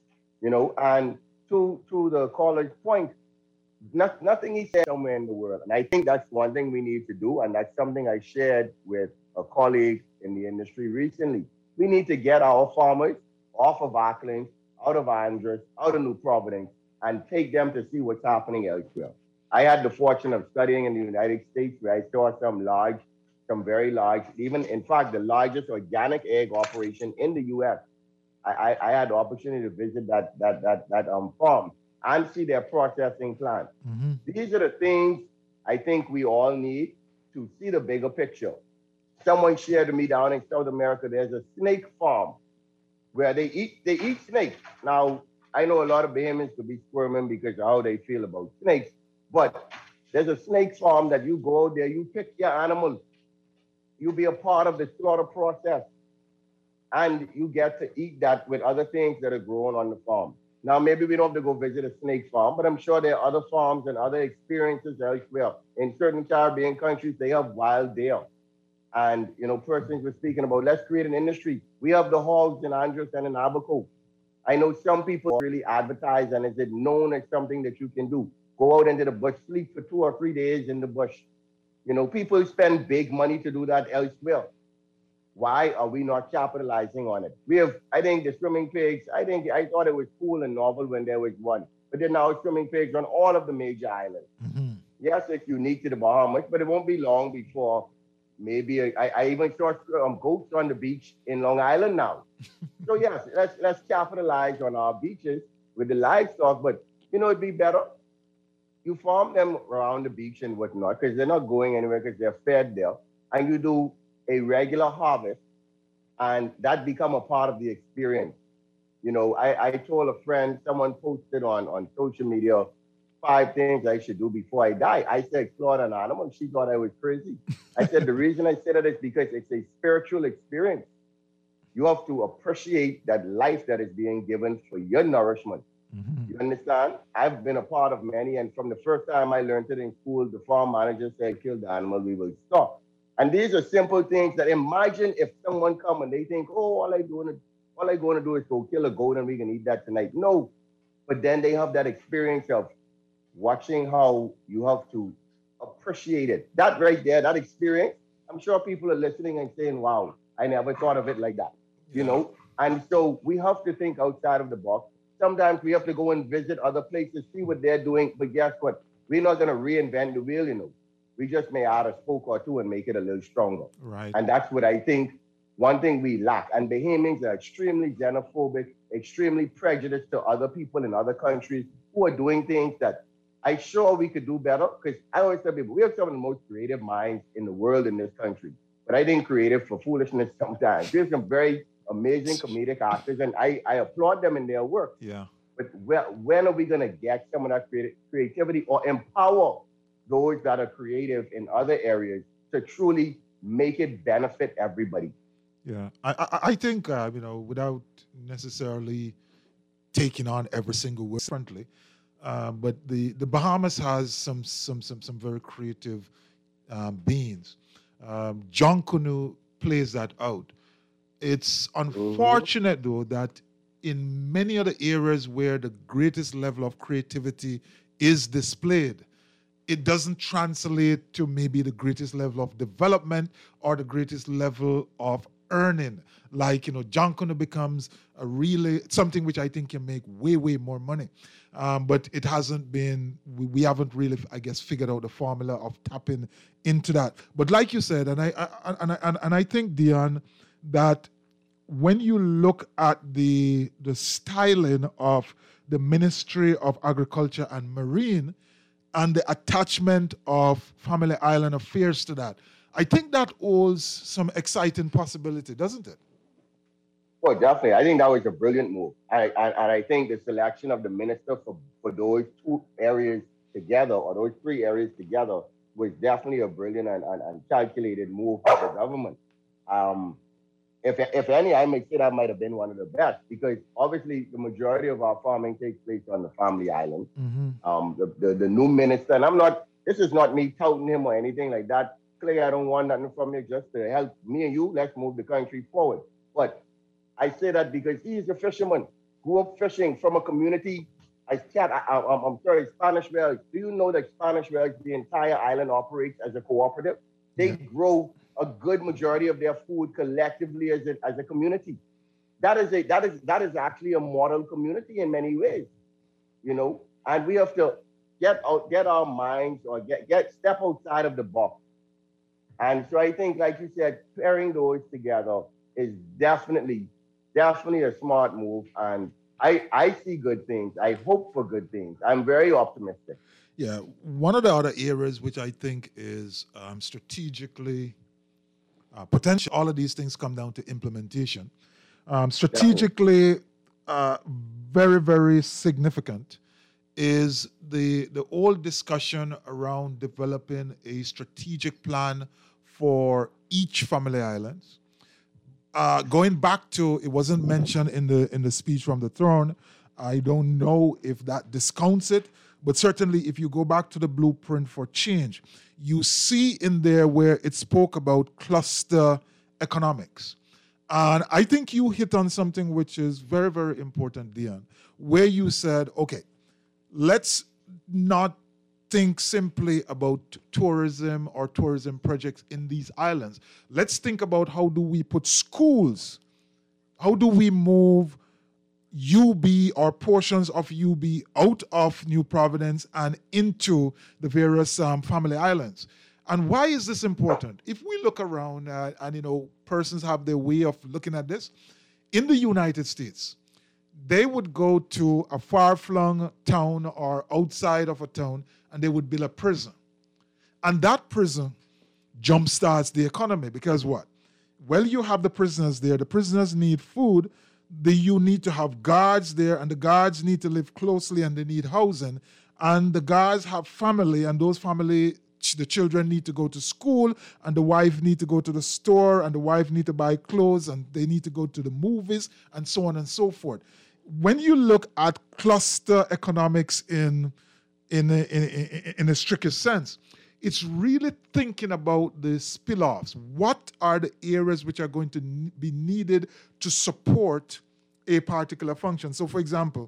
And to the caller's point, nothing he said somewhere in the world. And I think that's one thing we need to do, and that's something I shared with a colleague in the industry recently. We need to get our farmers off of Auckland, out of Andros, out of New Providence, and take them to see what's happening elsewhere. I had the fortune of studying in the United States, where I saw some very large, even in fact, the largest organic egg operation in the U.S. I had the opportunity to visit that farm and see their processing plant. Mm-hmm. These are the things I think we all need to see the bigger picture. Someone shared to me down in South America, there's a snake farm where they eat snakes. Now, I know a lot of Bahamians could be squirming because of how they feel about snakes, but there's a snake farm that you go out there, you pick your animals, you be a part of the slaughter process, and you get to eat that with other things that are grown on the farm. Now, maybe we don't have to go visit a snake farm, but I'm sure there are other farms and other experiences elsewhere. In certain Caribbean countries, they have wild deer. And, persons were speaking about, let's create an industry. We have the hogs in Andros and in Abaco. I know some people really advertise, and is it known as something that you can do? Go out into the bush, sleep for 2 or 3 days in the bush. You know, people spend big money to do that elsewhere. Why are we not capitalizing on it? We have, I think, the swimming pigs. I thought it was cool and novel when there was one, but there are now swimming pigs on all of the major islands. Mm-hmm. Yes, it's unique to the Bahamas, but it won't be long before maybe I even saw goats on the beach in Long Island now. So yes, let's capitalize on our beaches with the livestock, but you know, it'd be better. You farm them around the beach and whatnot, because they're not going anywhere because they're fed there. And you do a regular harvest, and that become a part of the experience. You know, I told a friend, someone posted on social media, 5 things I should do before I die. I said, slaughter an animal. She thought I was crazy. I said, the reason I said that is because it's a spiritual experience. You have to appreciate that life that is being given for your nourishment. Mm-hmm. You understand? I've been a part of many, and from the first time I learned it in school, the farm manager said, kill the animal, we will stop. And these are simple things that imagine if someone come and they think, oh, all I going to do is go kill a goat and we can eat that tonight. No, but then they have that experience of watching how you have to appreciate it. That right there, that experience, I'm sure people are listening and saying, wow, I never thought of it like that, you know? And so we have to think outside of the box. Sometimes we have to go and visit other places, see what they're doing. But guess what? We're not going to reinvent the wheel, you know. We just may add a spoke or two and make it a little stronger. Right. And that's what I think, one thing we lack. And Bahamians are extremely xenophobic, extremely prejudiced to other people in other countries who are doing things that I'm sure we could do better. Because I always tell people, we have some of the most creative minds in the world in this country. But I think creative for foolishness sometimes. There's some very amazing comedic actors, and I applaud them in their work. Yeah. But when are we going to get some of that creativity or empower those that are creative in other areas to truly make it benefit everybody? Yeah, I think, you know, without necessarily taking on every single word differently, but the Bahamas has some very creative beings. John Canoe plays that out. It's unfortunate, though, that in many other areas where the greatest level of creativity is displayed, it doesn't translate to maybe the greatest level of development or the greatest level of earning. Like, you know, John Canoe becomes a really something which I think can make way more money. But it hasn't been, we haven't really, I guess, figured out the formula of tapping into that. But like you said, and I think, Dion, that when you look at the styling of the Ministry of Agriculture and Marine and the attachment of Family Island Affairs to that, I think that holds some exciting possibility, doesn't it? Well, definitely. I think that was a brilliant move. And I think the selection of the minister for those 2 areas together, or those 3 areas together, was definitely a brilliant and calculated move by the government. If any, I may say that might have been one of the best, because obviously the majority of our farming takes place on the Family Island. Mm-hmm. The new minister, and this is not me touting him or anything like that. Clay, I don't want nothing from you, just to help me and you. Let's move the country forward. But I say that because he is a fisherman, grew up fishing from a community. I'm sorry, Spanish Wells. Do you know that Spanish Wells, the entire island operates as a cooperative? They grow a good majority of their food collectively as a community. That is actually a model community in many ways, you know. And we have to get our minds, or step outside of the box. And so I think, like you said, pairing those together is definitely a smart move. And I see good things. I hope for good things. I'm very optimistic. Yeah, one of the other areas which I think is strategically potential, all of these things come down to implementation. Strategically, very, very significant is the old discussion around developing a strategic plan for each Family Islands. Going back to, it wasn't mentioned in the speech from the throne. I don't know if that discounts it, but certainly if you go back to the blueprint for change, you see in there where it spoke about cluster economics. And I think you hit on something which is very, very important, Dion, where you said, okay, let's not think simply about tourism or tourism projects in these islands. Let's think about how do we put schools, how do we move UB or portions of UB out of New Providence and into the various family islands. And why is this important? If we look around and persons have their way of looking at this, in the United States, they would go to a far-flung town or outside of a town and they would build a prison. And that prison jumpstarts the economy because what? Well, you have the prisoners there. The prisoners need food. You need to have guards there, and the guards need to live closely, and they need housing. And the guards have family, and those family, the children need to go to school, and the wife need to go to the store, and the wife need to buy clothes, and they need to go to the movies, and so on and so forth. When you look at cluster economics in the strictest sense, it's really thinking about the spill-offs. What are the areas which are going to be needed to support a particular function? So, for example,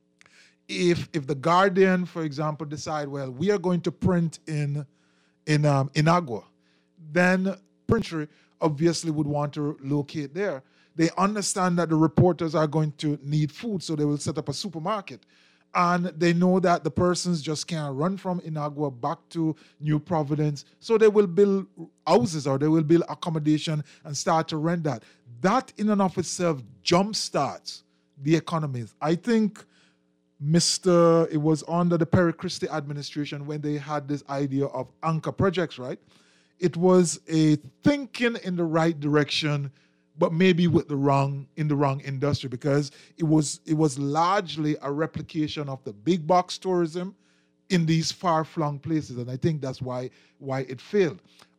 if the Guardian, for example, decide, well, we are going to print in Agua, then Printry obviously would want to locate there. They understand that the reporters are going to need food, so they will set up a supermarket. And they know that the persons just can't run from Inagua back to New Providence. So they will build houses or they will build accommodation and start to rent that. That in and of itself jumpstarts the economies. I think it was under the Perry Christie administration when they had this idea of anchor projects, right? It was a thinking in the right direction, but maybe in the wrong industry, because it was largely a replication of the big box tourism in these far-flung places, and I think that's why it failed.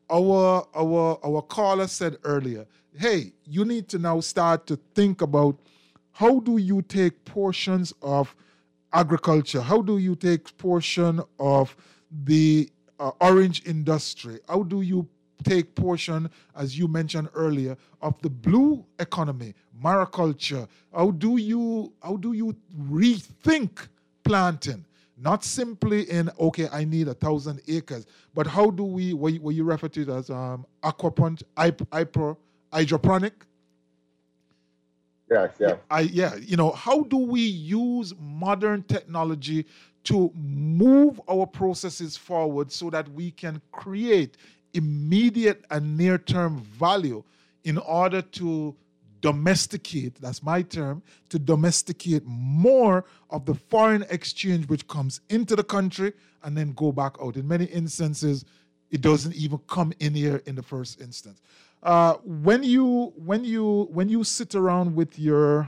Our caller said earlier, hey, you need to now start to think about how do you take portions of agriculture, how do you take portion of the orange industry, how do you take portion, as you mentioned earlier, of the blue economy, mariculture. How do you rethink planting? Not simply in, okay, I need 1,000 acres, but how do we, what you refer to it as hydroponic? Yes. How do we use modern technology to move our processes forward so that we can create immediate and near-term value in order to domesticate, that's my term, to domesticate more of the foreign exchange which comes into the country and then go back out. In many instances, it doesn't even come in here in the first instance. When you sit around with your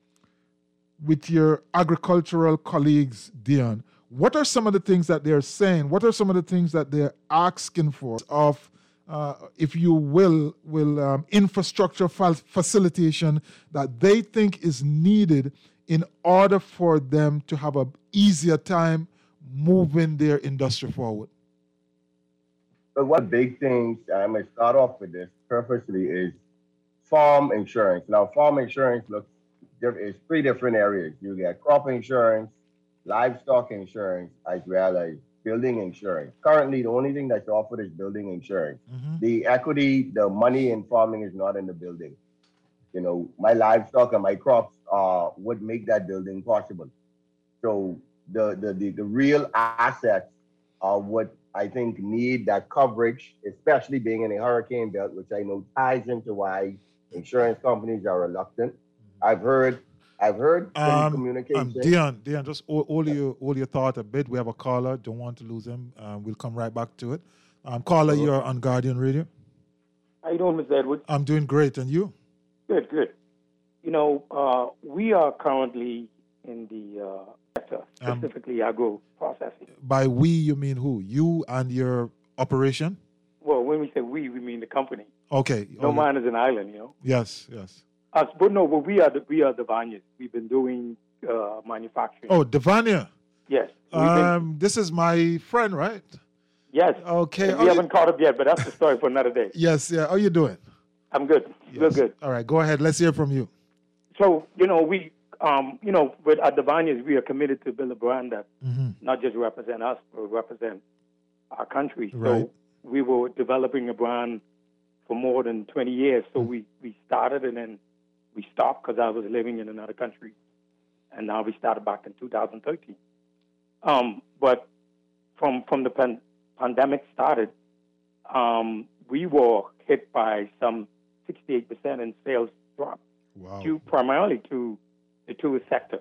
agricultural colleagues, Dion, what are some of the things that they're saying? What are some of the things that they're asking for of, if you will infrastructure facilitation that they think is needed in order for them to have an easier time moving their industry forward? But one of the big things, I'm going to start off with this purposely, is farm insurance. Now, farm insurance is three different areas. You get crop insurance, livestock insurance, as well as building insurance. Currently, the only thing that's offered is building insurance. Mm-hmm. The equity, the money in farming is not in the building. My livestock and my crops would make that building possible. So the real assets are what I think need that coverage, especially being in a hurricane belt, which I know ties into why insurance companies are reluctant. I've heard communication. Dion, just hold your thought a bit. We have a caller. Don't want to lose him. We'll come right back to it. Caller, you're on Guardian Radio. How you doing, Mr. Edwards? I'm doing great, and you? Good. We are currently in the sector, specifically agro processing. By we, you mean who? You and your operation? Well, when we say we mean the company. Okay. No man is an island, Yes. But we are the Vanya's. We've been doing manufacturing. Oh, Devania. Yes. This is my friend, right? Yes. Okay. And we haven't caught up yet, but that's the story for another day. Yes. Yeah. How you doing? I'm good. Yes. Real good. All right, go ahead. Let's hear from you. So, we, with at the Vineyards, we are committed to build a brand that not just represent us, but represent our country. Right. So we were developing a brand for more than 20 years. So we started and then we stopped because I was living in another country. And now we started back in 2013. But from the pandemic started, we were hit by some 68% in sales drop, due primarily to the tourist sector.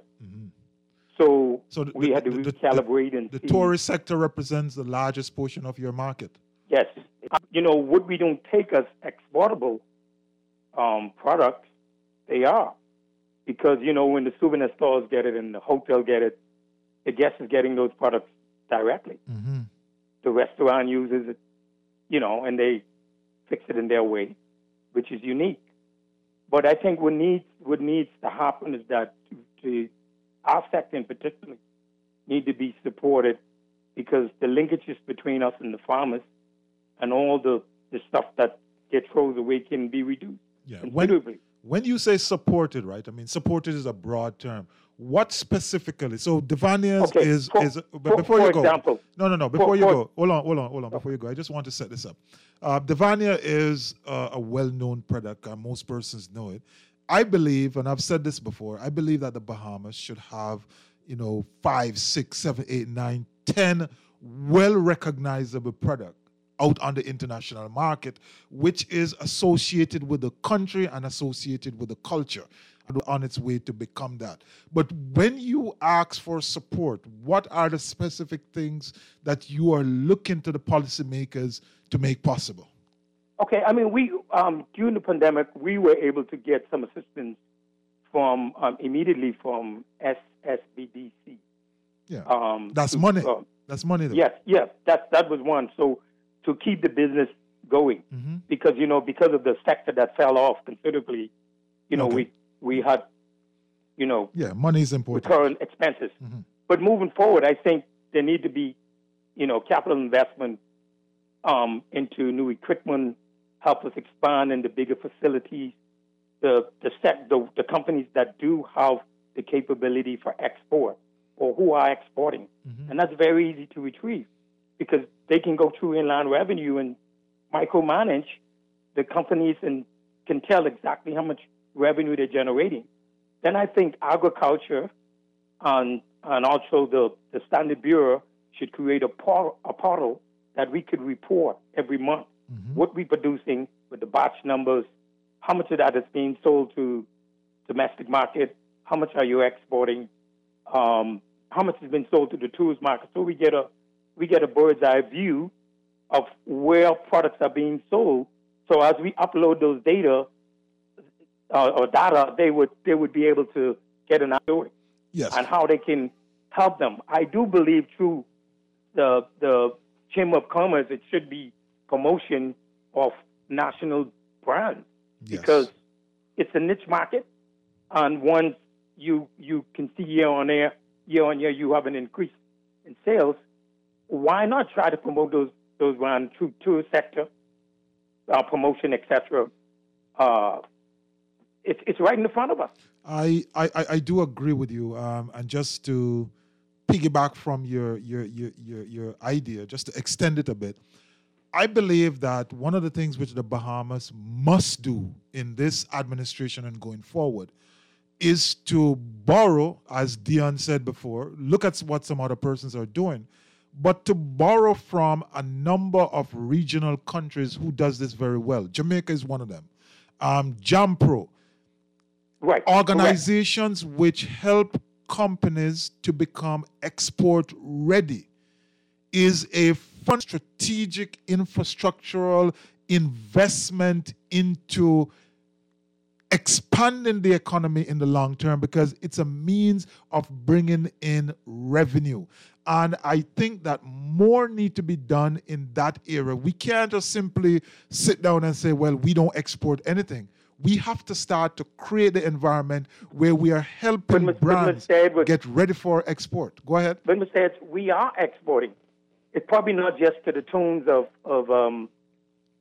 So we had to recalibrate and the see. tourist sector represents the largest portion of your market. Yes. What we don't take as exportable products, they are. Because, when the souvenir stores get it and the hotel get it, the guest is getting those products directly. The restaurant uses it, and they fix it in their way, which is unique. But I think what needs to happen is that our sector in particular need to be supported because the linkages between us and the farmers and all the stuff that gets thrown away can be reduced considerably. When you say supported, right? I mean, supported is a broad term. What specifically? So Devania's is but before you go. Example, no. Before you go, hold on. Before you go, I just want to set this up. Devania is a well-known product. Most persons know it. I believe, and I've said this before, I believe that the Bahamas should have, 5, 6, 7, 8, 9, 10 well-recognizable products out on the international market, which is associated with the country and associated with the culture and on its way to become that. But when you ask for support, what are the specific things that you are looking to the policymakers to make possible? Okay, I mean, we during the pandemic, we were able to get some assistance from immediately from SSBDC. Yeah, that's money. That's money, though. Yes, that was one. So to keep the business going, because because of the sector that fell off considerably, we had money is important. Recurrent expenses. But moving forward, I think there need to be capital investment into new equipment, help us expand into bigger facilities. The companies that do have the capability for export or who are exporting, and that's very easy to retrieve because they can go through inland revenue and micromanage the companies and can tell exactly how much revenue they're generating. Then I think agriculture and also the Standard Bureau should create a portal that we could report every month what we're producing with the batch numbers, how much of that is being sold to domestic market, how much are you exporting, how much has been sold to the tourist market. So we get a bird's eye view of where products are being sold. So as we upload those data or data, they would be able to get an idea on how they can help them. I do believe through the Chamber of Commerce, it should be promotion of national brands because it's a niche market, and once you can see year on year you have an increase in sales. Why not try to promote those brands through tourist sector promotion, etc. It's right in the front of us. I do agree with you, and just to piggyback from your idea, just to extend it a bit, I believe that one of the things which the Bahamas must do in this administration and going forward is to borrow, as Dion said before, look at what some other persons are doing, but to borrow from a number of regional countries who does this very well. Jamaica is one of them. JAMPRO, right? Organizations which help companies to become export ready is a fun strategic infrastructural investment into expanding the economy in the long term because it's a means of bringing in revenue. And I think that more need to be done in that area. We can't just simply sit down and say, well, we don't export anything. We have to start to create the environment where we are helping brands get ready for export. Go ahead. But Mr. Eds, we are exporting. It's probably not just to the tunes of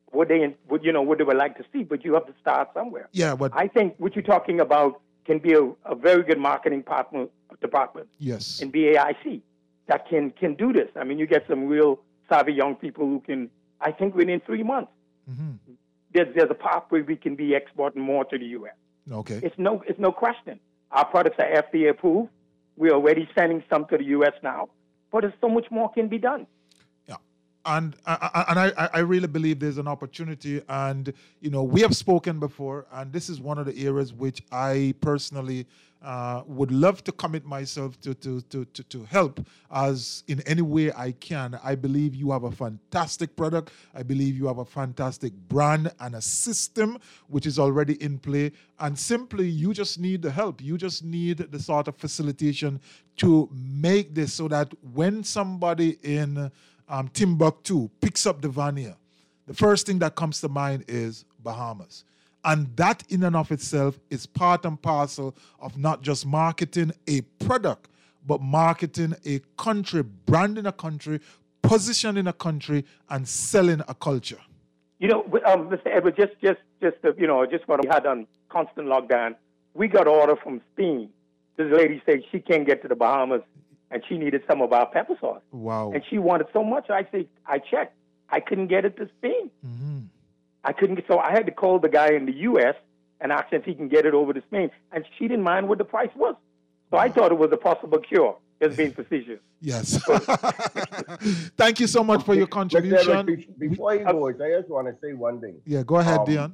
what they would like to see, but you have to start somewhere. Yeah, but I think what you're talking about can be a very good marketing department. Yes. In BAIC that can do this. I mean, you get some real savvy young people who can. I think within 3 months, there's a pathway we can be exporting more to the U.S. Okay. It's no question. Our products are FDA approved. We're already sending some to the U.S. now, but there's so much more can be done. And I really believe there's an opportunity, and we have spoken before, and this is one of the areas which I personally would love to commit myself to help as in any way I can. I believe you have a fantastic product. I believe you have a fantastic brand and a system which is already in play, and simply you just need the help. You just need the sort of facilitation to make this so that when somebody in Timbuktu picks up the Vanier, the first thing that comes to mind is Bahamas. And that in and of itself is part and parcel of not just marketing a product, but marketing a country, branding a country, positioning a country, and selling a culture. Mr. Edward, just what we had on constant lockdown, we got order from Spain. This lady said she can't get to the Bahamas, and she needed some of our pepper sauce. Wow. And she wanted so much. I checked. I couldn't get it to Spain. I couldn't. So I had to call the guy in the U.S. and ask him if he can get it over to Spain. And she didn't mind what the price was. So I thought it was a possible cure, just being facetious. Yes. Thank you so much for your contribution. Before you go, I just want to say one thing. Yeah, go ahead, Dion.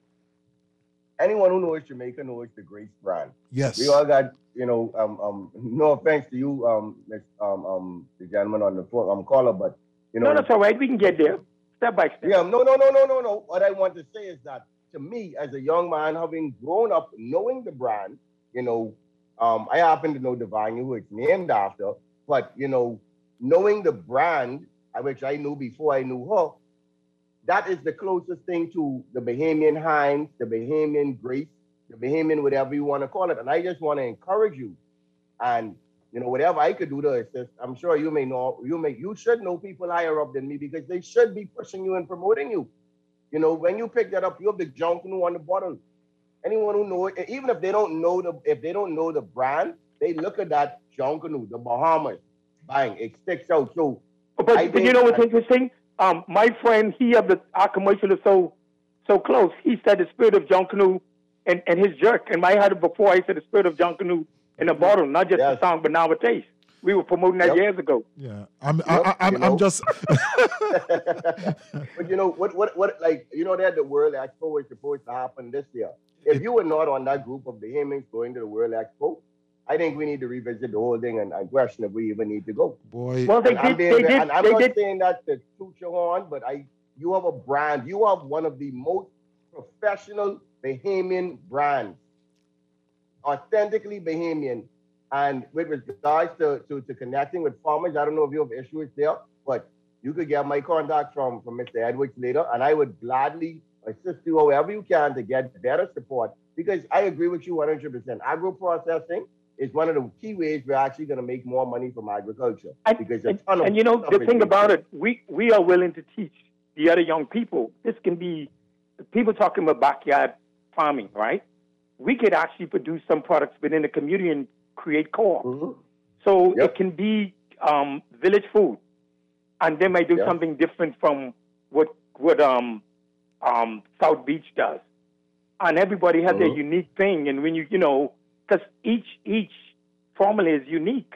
Anyone who knows Jamaica knows the Grace brand. Yes. We all got, no offense to you, the gentleman on the phone, caller, but, No, that's all right. We can get there step by step. Yeah, no. What I want to say is that, to me, as a young man, having grown up knowing the brand, I happen to know the Vanier, who it's named after, but, knowing the brand, which I knew before I knew her, that is the closest thing to the Bahamian Heinz, the Bahamian Grace, the Bahamian whatever you want to call it. And I just want to encourage you. And, whatever I could do to assist, I'm sure you should know people higher up than me because they should be pushing you and promoting you. When you pick that up, you have the Junkanoo on the bottle. Anyone who knows, even if they don't know the brand, they look at that Junkanoo, the Bahamas, bang, it sticks out. So, but you know what's interesting? My friend, our commercial is so close. He said the spirit of Junkanoo and his jerk. And I had it before. He said the spirit of Junkanoo in a bottle, not just a song, but now a taste. We were promoting that years ago. Yeah, I'm just. But that the World Expo is supposed to happen this year. If you were not on that group of Bahamians going to the World Expo, I think we need to revisit the whole thing and question if we even need to go. Boy, well, they did. And I'm not saying that to toot your horn, but you have a brand. You have one of the most professional Bahamian brands, authentically Bahamian. And with regards to connecting with farmers, I don't know if you have issues there, but you could get my contact from Mr. Edwards later, and I would gladly assist you however you can to get better support. Because I agree with you 100%. Agro-processing is one of the key ways we're actually going to make more money from agriculture. The thing about it, we are willing to teach the other young people. This can be people talking about backyard farming, right? We could actually produce some products within the community and create co-op. Mm-hmm. So it can be village food, and they might do something different from what South Beach does. And everybody has their unique thing, and when because each formula is unique,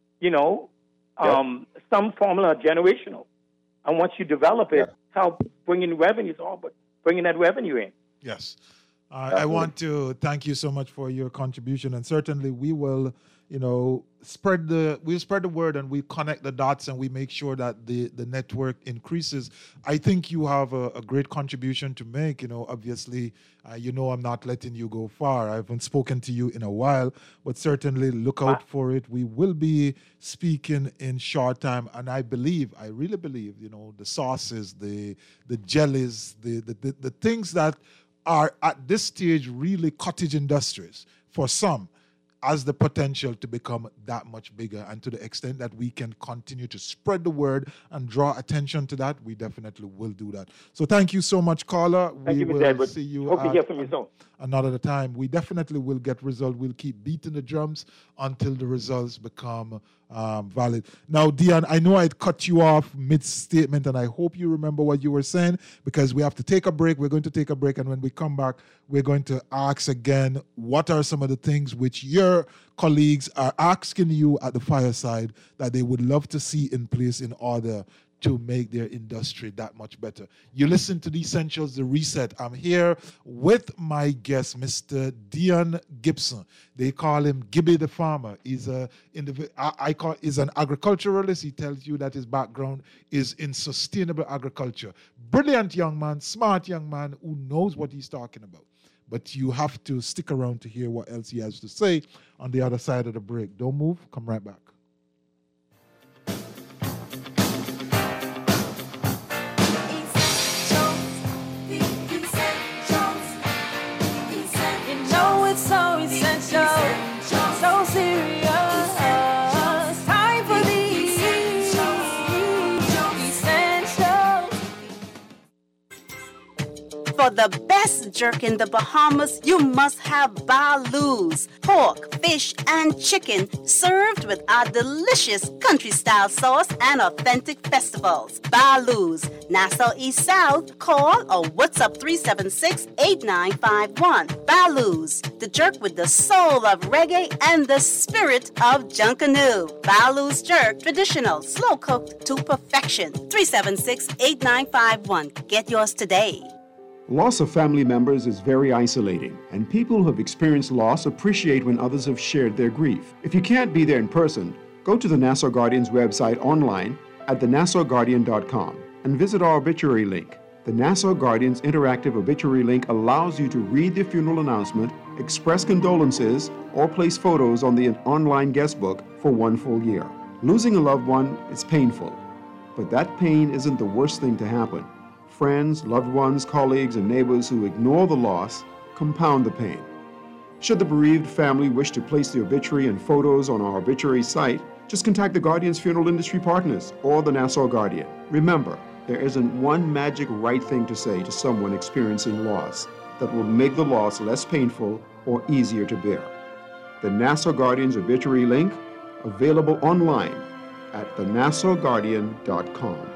some formula are generational, and once you develop it, help bringing revenues on, but bringing that revenue in. Yes. I want to thank you so much for your contribution, and certainly we will, spread the word and we connect the dots and we make sure that the network increases. I think you have a great contribution to make. Obviously, I'm not letting you go far. I haven't spoken to you in a while, but certainly look out for it. We will be speaking in short time, and I really believe, the sauces, the jellies, the things that are at this stage really cottage industries for some. has the potential to become that much bigger. And to the extent that we can continue to spread the word and draw attention to that, we definitely will do that. So thank you so much, caller. Thank you, Mr. Edwards. See you. Hope to hear from you soon. Another time. We definitely will get results. We'll keep beating the drums until the results become valid. Now, Dion, I know I cut you off mid-statement, and I hope you remember what you were saying, because we have to take a break. We're going to take a break, and when we come back, we're going to ask again, what are some of the things which your colleagues are asking you at the fireside that they would love to see in place in order to make their industry that much better. You listen to The Essentials, The Reset. I'm here with my guest, Mr. Dion Gibson. They call him Gibby the Farmer. He's an agriculturalist. He tells you that his background is in sustainable agriculture. Brilliant young man, smart young man who knows what he's talking about. But you have to stick around to hear what else he has to say on the other side of the break. Don't move. Come right back. So essential, so serious. Time for the essential. For the best jerk in the Bahamas, you must have Baloo's. Pork, fish, and chicken served with our delicious country-style sauce and authentic festivals. Baloo's, Nassau East South. Call or WhatsApp 376-8951. Baloo's, the jerk with the soul of reggae and the spirit of Junkanoo. Baloo's Jerk, traditional, slow-cooked to perfection. 376-8951. Get yours today. Loss of family members is very isolating, and people who have experienced loss appreciate when others have shared their grief. If you can't be there in person, go to the Nassau Guardian's website online at thenassauguardian.com and visit our obituary link. The Nassau Guardian's interactive obituary link allows you to read the funeral announcement, express condolences, or place photos on the online guest book for 1 full year. Losing a loved one is painful, but that pain isn't the worst thing to happen. Friends, loved ones, colleagues, and neighbors who ignore the loss compound the pain. Should the bereaved family wish to place the obituary and photos on our obituary site, just contact the Guardian's Funeral Industry Partners or the Nassau Guardian. Remember, there isn't one magic right thing to say to someone experiencing loss that will make the loss less painful or easier to bear. The Nassau Guardian's obituary link, available online at thenassauguardian.com.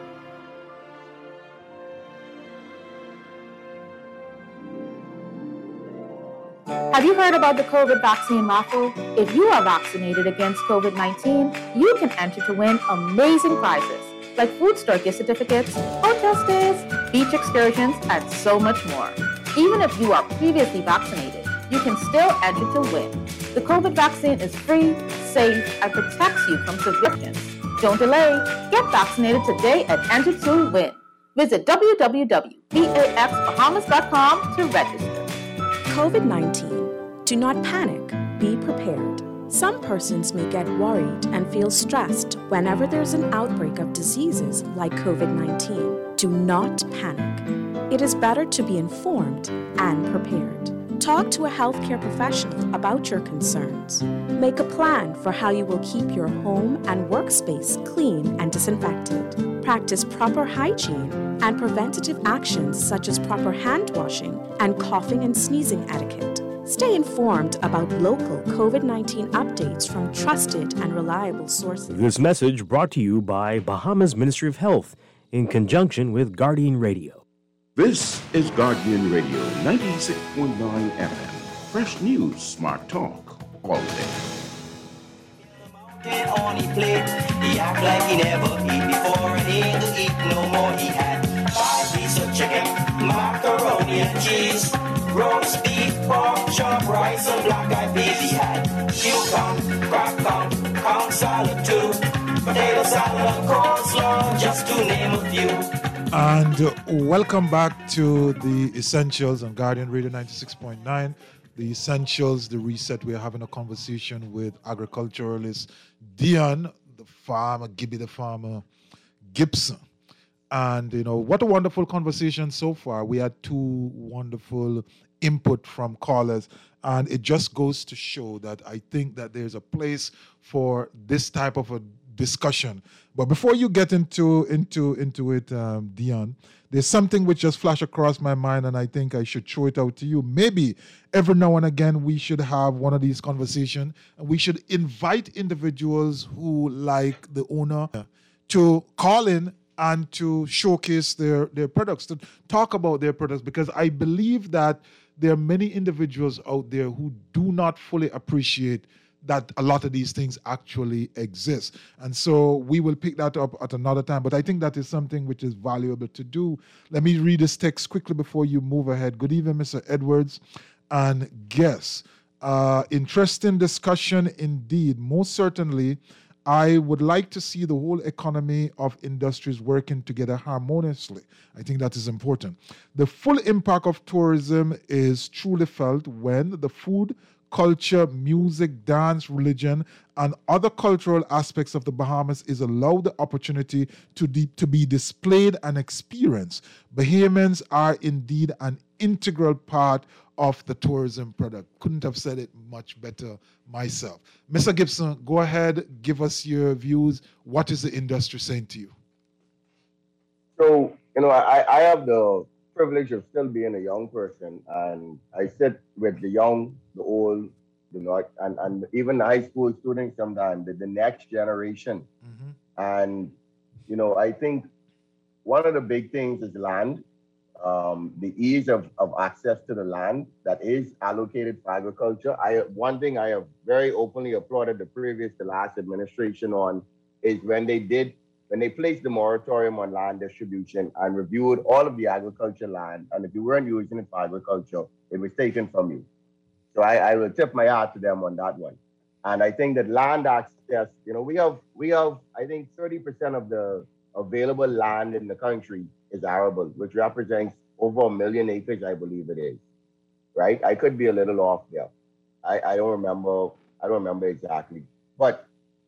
Have you heard about the COVID vaccine raffle? If you are vaccinated against COVID-19, you can enter to win amazing prizes like food store gift certificates, hotel stays, beach excursions, and so much more. Even if you are previously vaccinated, you can still enter to win. The COVID vaccine is free, safe, and protects you from severe infections. Don't delay. Get vaccinated today and enter to win. Visit www.pafbahamas.com to register. COVID-19. Do not panic. Be prepared. Some persons may get worried and feel stressed whenever there's an outbreak of diseases like COVID-19. Do not panic. It is better to be informed and prepared. Talk to a healthcare professional about your concerns. Make a plan for how you will keep your home and workspace clean and disinfected. Practice proper hygiene and preventative actions such as proper hand washing and coughing and sneezing etiquette. Stay informed about local COVID-19 updates from trusted and reliable sources. This message brought to you by Bahamas Ministry of Health in conjunction with Guardian Radio. This is Guardian Radio 96.9 FM. Fresh news, smart talk, all day. On his plate, he act like he never eat before and he ain't eat no more. He had 5 pieces of chicken, macaroni and cheese, roast beef, pork chop, rice and black-eyed peas. He had cucumber, crackle, corn salad too, potato salad and coleslaw, just to name a few. And welcome back to The Essentials on Guardian Radio 96.9. The Essentials, The Reset. We're having a conversation with agriculturalist Dion, the farmer, Gibby the Farmer, Gibson. And, you know, what a wonderful conversation so far. We had 2 wonderful input from callers. And it just goes to show that I think that there's a place for this type of a discussion. But before you get into it, Dion, there's something which just flashed across my mind, and I think I should throw it out to you. Maybe every now and again we should have one of these conversations, and we should invite individuals who, like the owner, to call in and to showcase their products, to talk about their products, because I believe that there are many individuals out there who do not fully appreciate that a lot of these things actually exist. And so we will pick that up at another time. But I think that is something which is valuable to do. Let me read this text quickly before you move ahead. Good evening, Mr. Edwards and guests. Interesting discussion indeed. Most certainly, I would like to see the whole economy of industries working together harmoniously. I think that is important. The full impact of tourism is truly felt when the food, culture, music, dance, religion, and other cultural aspects of the Bahamas is allowed the opportunity to be displayed and experienced. Bahamians are indeed an integral part of the tourism product. Couldn't have said it much better myself. Mr. Gibson, go ahead, give us your views. What is the industry saying to you? So, I have the privilege of still being a young person, and I sit with the young, the old, and even high school students sometimes, the next generation. Mm-hmm. And, I think one of the big things is land, the ease of access to the land that is allocated for agriculture. One thing I have very openly applauded the last administration on is when they placed the moratorium on land distribution and reviewed all of the agriculture land, and if you weren't using it for agriculture, it was taken from you. So I will tip my hat to them on that one. And I think that land access, we have I think 30% of the available land in the country is arable, which represents over 1 million acres, I believe it is. Right? I could be a little off there. I don't remember exactly. But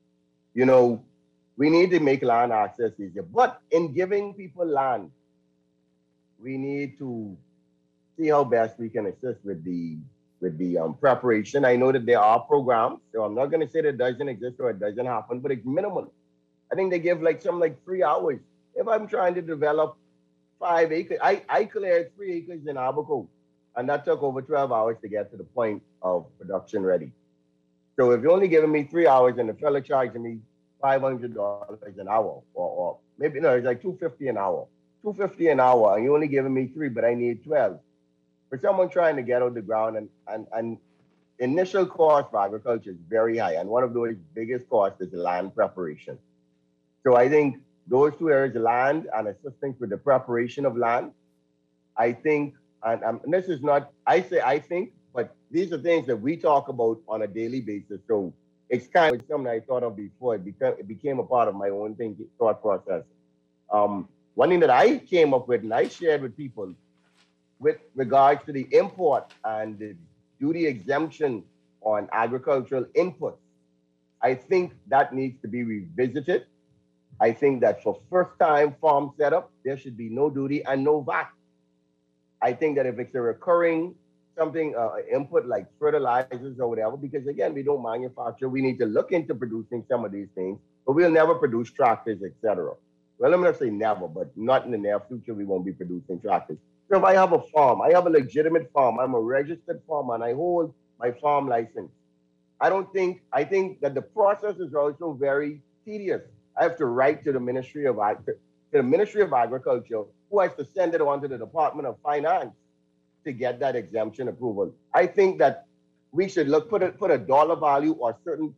we need to make land access easier. But in giving people land, we need to see how best we can assist with the preparation. I know that there are programs, so I'm not going to say that it doesn't exist or it doesn't happen, but it's minimal. I think they give something 3 hours. If I'm trying to develop 5 acres, I cleared 3 acres in Abaco, and that took over 12 hours to get to the point of production ready. So if you're only giving me 3 hours and the fella charging me $500 an hour, or maybe, no, it's like $250 an hour. $250 an hour, and you're only giving me 3, but I need 12. For someone trying to get out the ground, and initial cost for agriculture is very high, and one of those biggest costs is the land preparation. So I think those two areas, land and assistance with the preparation of land, I think, and this is not, I think, but these are things that we talk about on a daily basis. So it's kind of something I thought of before. It became a part of my own thought process. One thing that I came up with and I shared with people with regards to the import and the duty exemption on agricultural inputs, I think that needs to be revisited. I think that for first-time farm setup, there should be no duty and no VAT. I think that if it's a recurring input like fertilizers or whatever, because again, we don't manufacture, we need to look into producing some of these things, but we'll never produce tractors, etc. Well, I'm not saying never, but not in the near future, we won't be producing tractors. So if I have a farm, I have a legitimate farm, I'm a registered farmer, and I hold my farm license. I think that the process is also very tedious. I have to write to the Ministry of Agriculture, who has to send it on to the Department of Finance to get that exemption approval. I think that we should put a dollar value or certain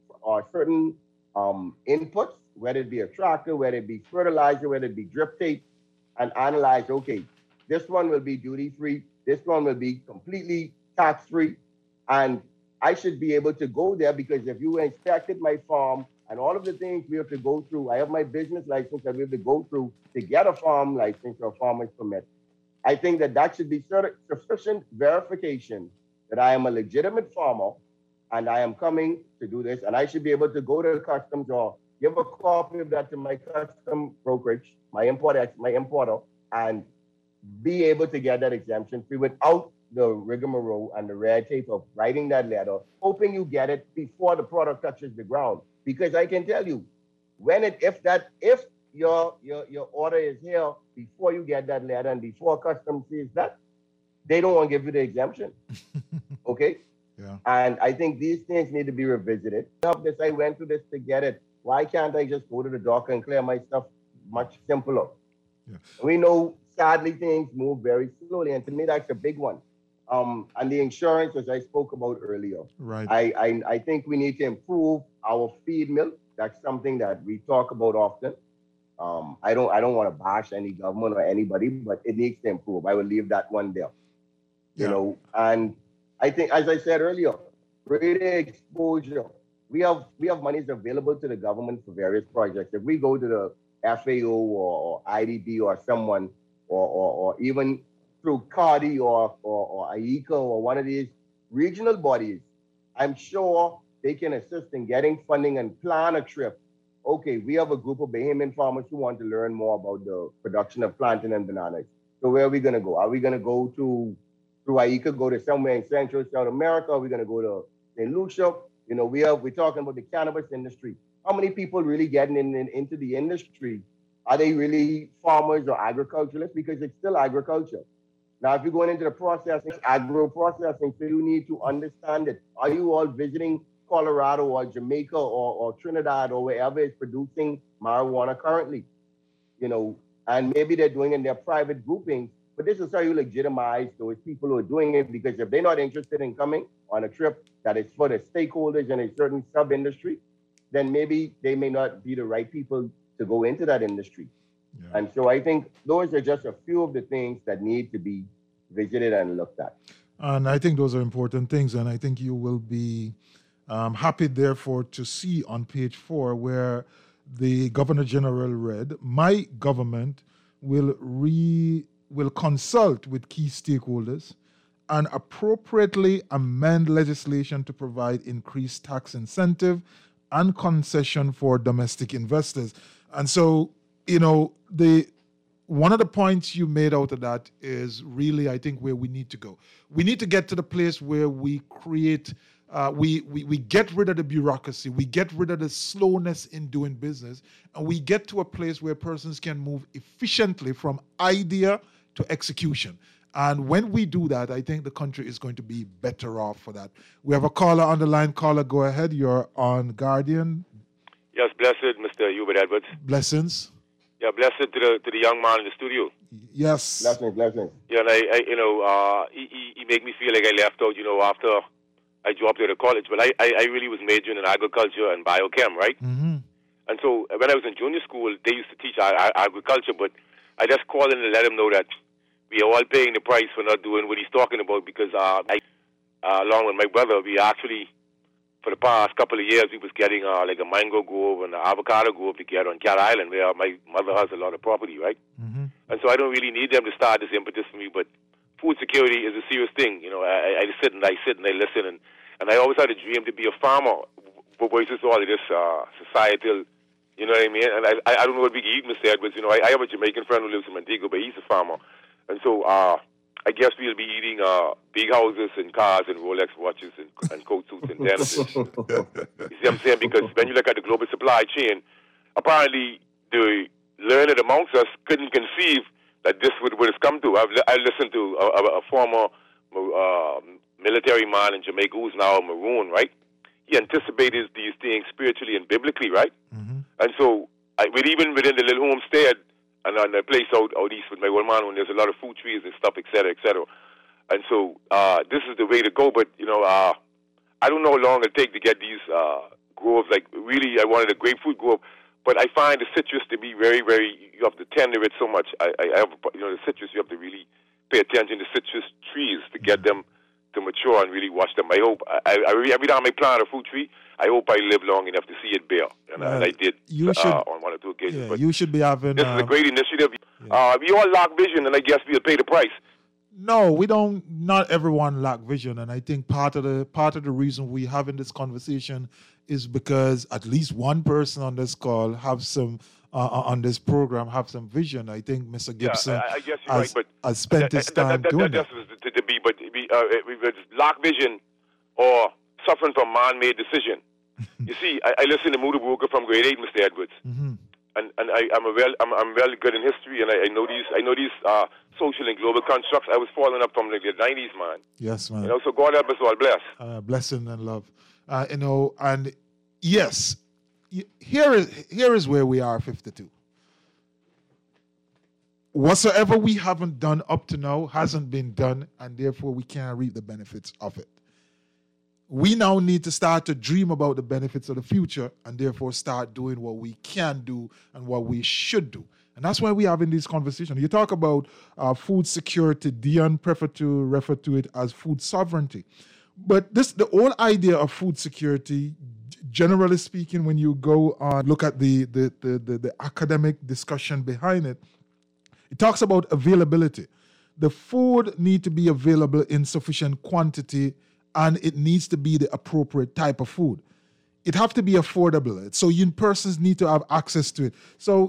inputs, whether it be a tractor, whether it be fertilizer, whether it be drip tape, and analyze, okay, this one will be duty-free, this one will be completely tax-free, and I should be able to go there because if you inspected my farm and all of the things we have to go through, I have my business license that we have to go through to get a farm license or a farmer's permit. I think that should be sufficient verification that I am a legitimate farmer and I am coming to do this, and I should be able to go to customs or give a copy of that to my custom brokerage, my importer, and be able to get that exemption free without the rigmarole and the red tape of writing that letter, hoping you get it before the product touches the ground. Because I can tell you, if your order is here before you get that letter and before customs sees that, they don't want to give you the exemption. Okay? Yeah. And I think these things need to be revisited. I went through this to get it. Why can't I just go to the dock and clear my stuff much simpler? Yeah. We know, sadly, things move very slowly, and to me, that's a big one. And the insurance, as I spoke about earlier. Right. I think we need to improve our feed mill. That's something that we talk about often. I don't want to bash any government or anybody, but it needs to improve. I will leave that one there. You know, and I think, as I said earlier, greater exposure. We have monies available to the government for various projects. If we go to the FAO or IDB or someone, or even through CARDI or AICA or one of these regional bodies, I'm sure they can assist in getting funding and plan a trip. Okay, we have a group of Bahamian farmers who want to learn more about the production of plantain and bananas. So where are we going to go? Are we going to go through AICA, go to somewhere in Central South America? Are we going to go to St. Lucia? You know, we're talking about the cannabis industry. How many people really getting into the industry? Are they really farmers or agriculturalists? Because it's still agriculture. Now, if you're going into the processing, agro-processing, so you need to understand it. Are you all visiting Colorado or Jamaica or Trinidad or wherever is producing marijuana currently? You know, and maybe they're doing it in their private groupings, but this is how you legitimize those people who are doing it, because if they're not interested in coming on a trip that is for the stakeholders in a certain sub-industry, then maybe they may not be the right people to go into that industry. Yeah. And so I think those are just a few of the things that need to be visited and looked at. And I think those are important things. And I think you will be happy, therefore, to see on page 4 where the Governor General read, my government will consult with key stakeholders and appropriately amend legislation to provide increased tax incentive and concession for domestic investors. And so, you know, one of the points you made out of that is really, I think, where we need to go. We need to get to the place where we create, we get rid of the bureaucracy, we get rid of the slowness in doing business, and we get to a place where persons can move efficiently from idea to execution. And when we do that, I think the country is going to be better off for that. We have a caller on the line. Caller, go ahead. You're on Guardian. Yes, blessed, Mr. Hubert Edwards. Blessings. Yeah, blessed to the young man in the studio. Yes. Blessings. Yeah, and I he made me feel like I left out, after I dropped out of college. But I really was majoring in agriculture and biochem, right? Mm-hmm. And so when I was in junior school, they used to teach agriculture, but I just called in to let him know that we are all paying the price for not doing what he's talking about, because along with my brother, we actually, for the past couple of years, we was getting like a mango grove and an avocado grove together on Cat Island, where my mother has a lot of property, right? Mm-hmm. And so I don't really need them to start this impetus for me, but food security is a serious thing. I sit and I listen, and I always had a dream to be a farmer, versus all of this societal, you know what I mean? And I don't know what we can eat, Mr. Edwards. I have a Jamaican friend who lives in Montego, but he's a farmer. And so I guess we'll be eating big houses and cars and Rolex watches and coat suits and dentists. You see what I'm saying? Because when you look at the global supply chain, apparently the learned amongst us couldn't conceive that this would have come to. I listened to a former military man in Jamaica who's now a Maroon, right? He anticipated these things spiritually and biblically, right? Mm-hmm. And so even within the little homestead, and on the place out east with my old man, when there's a lot of fruit trees and stuff, et cetera, et cetera. And so this is the way to go. But, I don't know how long it'll take to get these groves. Like, really, I wanted a grapefruit grove. But I find the citrus to be very, very, you have to tend to it so much. I have, the citrus, you have to really pay attention to citrus trees to get them to mature and really watch them. I hope, every time I plant a fruit tree, I hope I live long enough to see it bear. And I did on one or two occasions. Yeah, but you should be having... This is a great initiative. Yeah. We all lack vision, and I guess we'll pay the price. No, we don't. Not everyone lack vision. And I think part of the reason we having this conversation is because at least one person on this call have some on this program have some vision. I think Mr. Gibson I guess you're right, but has spent his time doing that. To be, but it's lack vision or suffering from man-made decision. You see, I listen to Muda Walker from grade 8, Mr. Edwards, and I'm well good in history, and I know these social and global constructs. I was following up from the 90s, man. Yes, man. So God help us all, bless. Blessing and love. And yes, here is where we are, 52. Whatsoever we haven't done up to now hasn't been done, and therefore we can't reap the benefits of it. We now need to start to dream about the benefits of the future, and therefore start doing what we can do and what we should do. And that's why we're having this conversation. You talk about food security. Dion prefer to refer to it as food sovereignty. But the whole idea of food security, generally speaking, when you go on look at the academic discussion behind it, it talks about availability. The food need to be available in sufficient quantity, and it needs to be the appropriate type of food. It have to be affordable. So persons need to have access to it. So,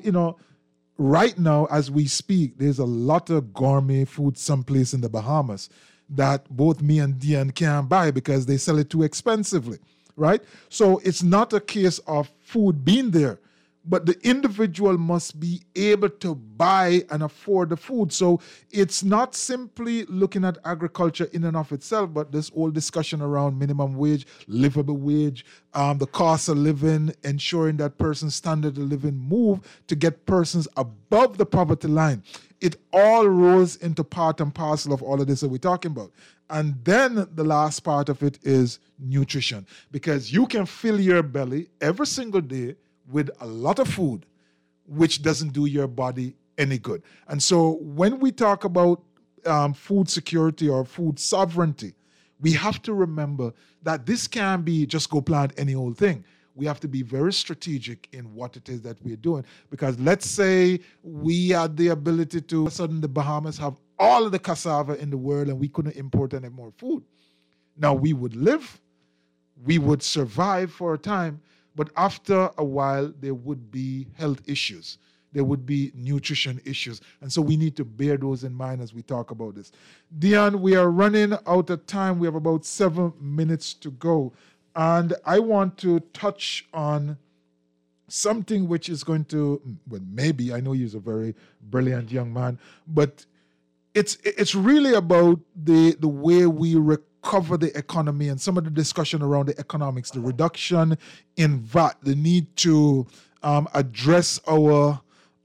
right now, as we speak, there's a lot of gourmet food someplace in the Bahamas that both me and Dion can't buy because they sell it too expensively, right? So it's not a case of food being there, but the individual must be able to buy and afford the food. So it's not simply looking at agriculture in and of itself, but this whole discussion around minimum wage, livable wage, the cost of living, ensuring that person's standard of living move to get persons above the poverty line. It all rolls into part and parcel of all of this that we're talking about. And then the last part of it is nutrition, because you can fill your belly every single day with a lot of food, which doesn't do your body any good. And so when we talk about food security or food sovereignty, we have to remember that this can't be just go plant any old thing. We have to be very strategic in what it is that we're doing. Because let's say we had the ability to, all of a sudden the Bahamas have all of the cassava in the world and we couldn't import any more food. Now we would live, we would survive for a time, but after a while, there would be health issues. There would be nutrition issues. And so we need to bear those in mind as we talk about this. Dion, we are running out of time. We have about 7 minutes to go. And I want to touch on something which is going to, well, maybe, I know he's a very brilliant young man, but it's really about the way we recover the economy and some of the discussion around the economics, the reduction in VAT, the need to address our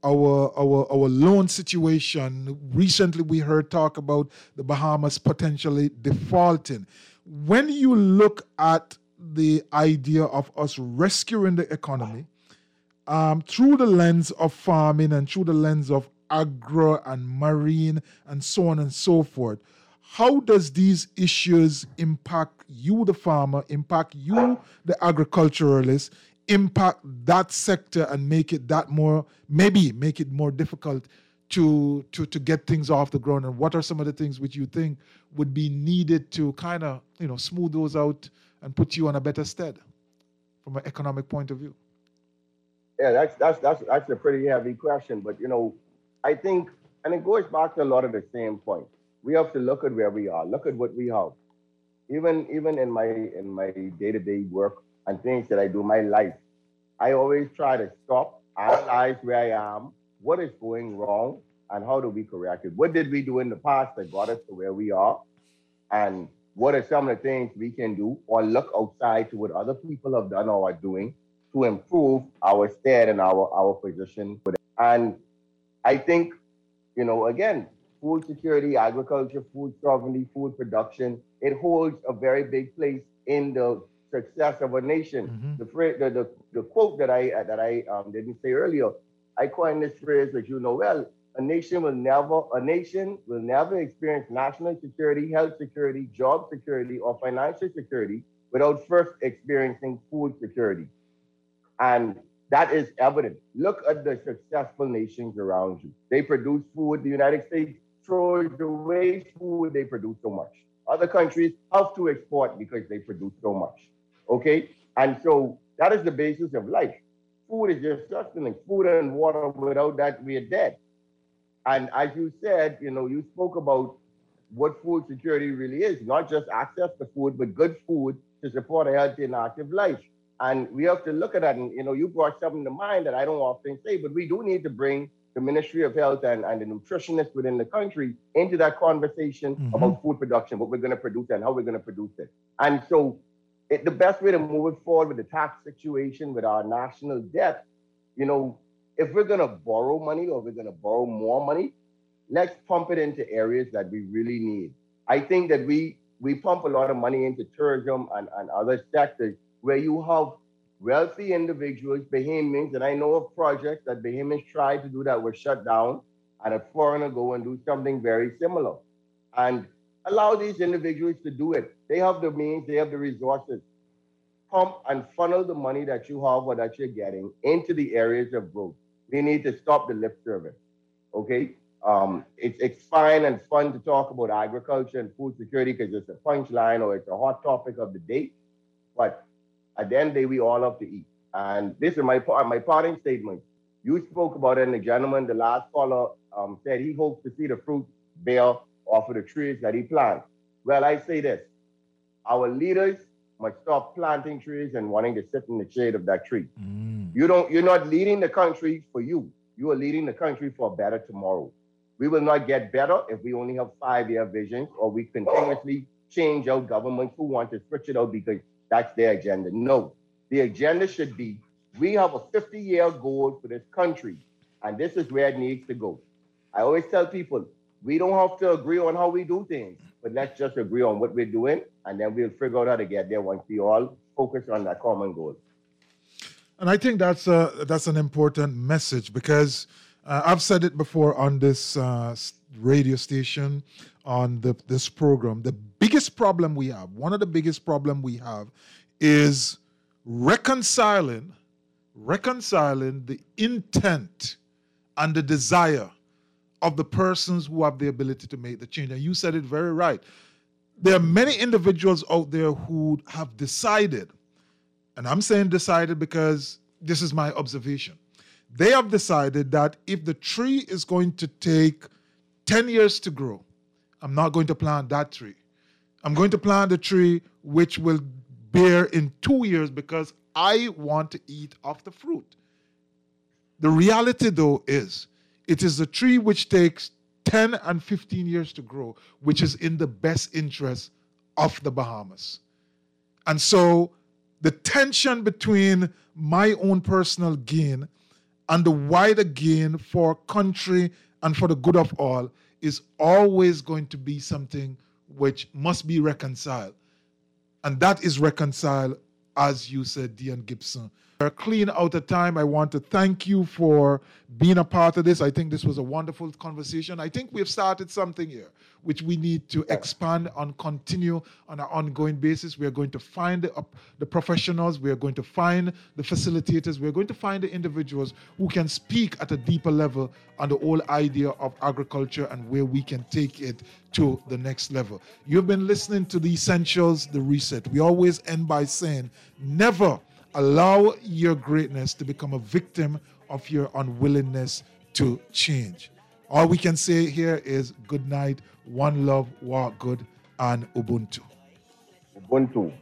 loan situation. Recently, we heard talk about the Bahamas potentially defaulting. When you look at the idea of us rescuing the economy through the lens of farming and through the lens of agro and marine and so on and so forth, how does these issues impact you, the farmer, impact you, the agriculturalist, impact that sector and make it more difficult to get things off the ground? And what are some of the things which you think would be needed to kind of, smooth those out and put you on a better stead from an economic point of view? Yeah, that's a pretty heavy question, but I think, and it goes back to a lot of the same points. We have to look at where we are, look at what we have. Even in my day-to-day work and things that I do in my life, I always try to stop, analyze where I am, what is going wrong, and how do we correct it? What did we do in the past that got us to where we are? And what are some of the things we can do, or look outside to what other people have done or are doing to improve our stead and our position? And I think, again, food security, agriculture, food sovereignty, food production, it holds a very big place in the success of a nation. Mm-hmm. The quote that I didn't say earlier, I coined this phrase, as you know well, a nation will never experience national security, health security, job security, or financial security without first experiencing food security. And that is evident. Look at the successful nations around you. They produce food. The United States throws away food. They produce so much. Other countries have to export because they produce so much. Okay? And so that is the basis of life. food is your sustenance. Food and water, without that, we are dead. And as you said, you spoke about what food security really is, not just access to food, but good food to support a healthy and active life. And we have to look at that. And, you brought something to mind that I don't often say, but we do need to bring the Ministry of Health and the nutritionists within the country into that conversation about food production, what we're going to produce and how we're going to produce it. And so the best way to move it forward with the tax situation, with our national debt, if we're going to borrow money or we're going to borrow more money, let's pump it into areas that we really need. I think that we pump a lot of money into tourism and other sectors where you have wealthy individuals, Bahamians, and I know of projects that Bahamians tried to do that were shut down, and a foreigner go and do something very similar. And allow these individuals to do it. They have the means, they have the resources. Pump and funnel the money that you have or that you're getting into the areas of growth. We need to stop the lip service, okay? It's fine and fun to talk about agriculture and food security because it's a punchline or it's a hot topic of the day, but at the end of the day, we all have to eat. And this is my parting statement. You spoke about it, and the gentleman, the last caller, said he hopes to see the fruit bear off of the trees that he plants. Well, I say this, our leaders must stop planting trees and wanting to sit in the shade of that tree. You're not leading the country for you. You are leading the country for a better tomorrow. We will not get better if we only have 5-year visions or we continuously change out governments who want to switch it out because that's their agenda. No, the agenda should be, we have a 50-year goal for this country, and this is where it needs to go. I always tell people, we don't have to agree on how we do things, but let's just agree on what we're doing, and then we'll figure out how to get there once we all focus on that common goal. And I think that's an important message because I've said it before on this radio station, on this program. The biggest problem we have, one of the biggest problem we have is reconciling the intent and the desire of the persons who have the ability to make the change. And you said it very right. There are many individuals out there who have decided, and I'm saying decided because this is my observation. They have decided that if the tree is going to take 10 years to grow, I'm not going to plant that tree. I'm going to plant a tree which will bear in 2 years because I want to eat off the fruit. The reality, though, is it is a tree which takes 10 and 15 years to grow, which is in the best interest of the Bahamas. And so the tension between my own personal gain and the wider gain for country and for the good of all is always going to be something which must be reconciled. And that is reconciled, as you said, Dean Gibson. We're clean out of time. I want to thank you for being a part of this. I think this was a wonderful conversation. I think we've started something here which we need to expand and continue on an ongoing basis. We are going to find the professionals. We are going to find the facilitators. We are going to find the individuals who can speak at a deeper level on the whole idea of agriculture and where we can take it to the next level. You've been listening to The Essentials, The Reset. We always end by saying, never allow your greatness to become a victim of your unwillingness to change. All we can say here is good night, one love, walk good, and Ubuntu. Ubuntu.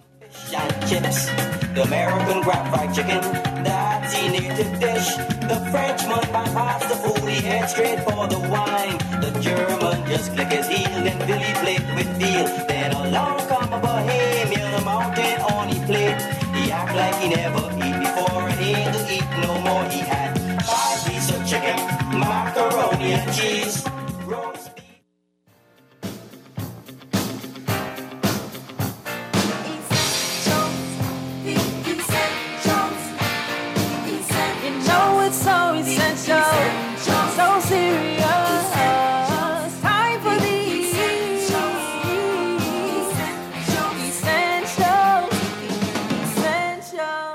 Chips, the American grab fried chicken, that's the native dish. The Frenchman bypassed the food, he head straight for the wine. The German just click his heel, then Billy played with deal. Then along come a Bahamian, a mountain on his plate. He act like he never eat before and he ain't to eat no more. He had 5 pieces of chicken, macaroni and cheese, roast beef. So essential.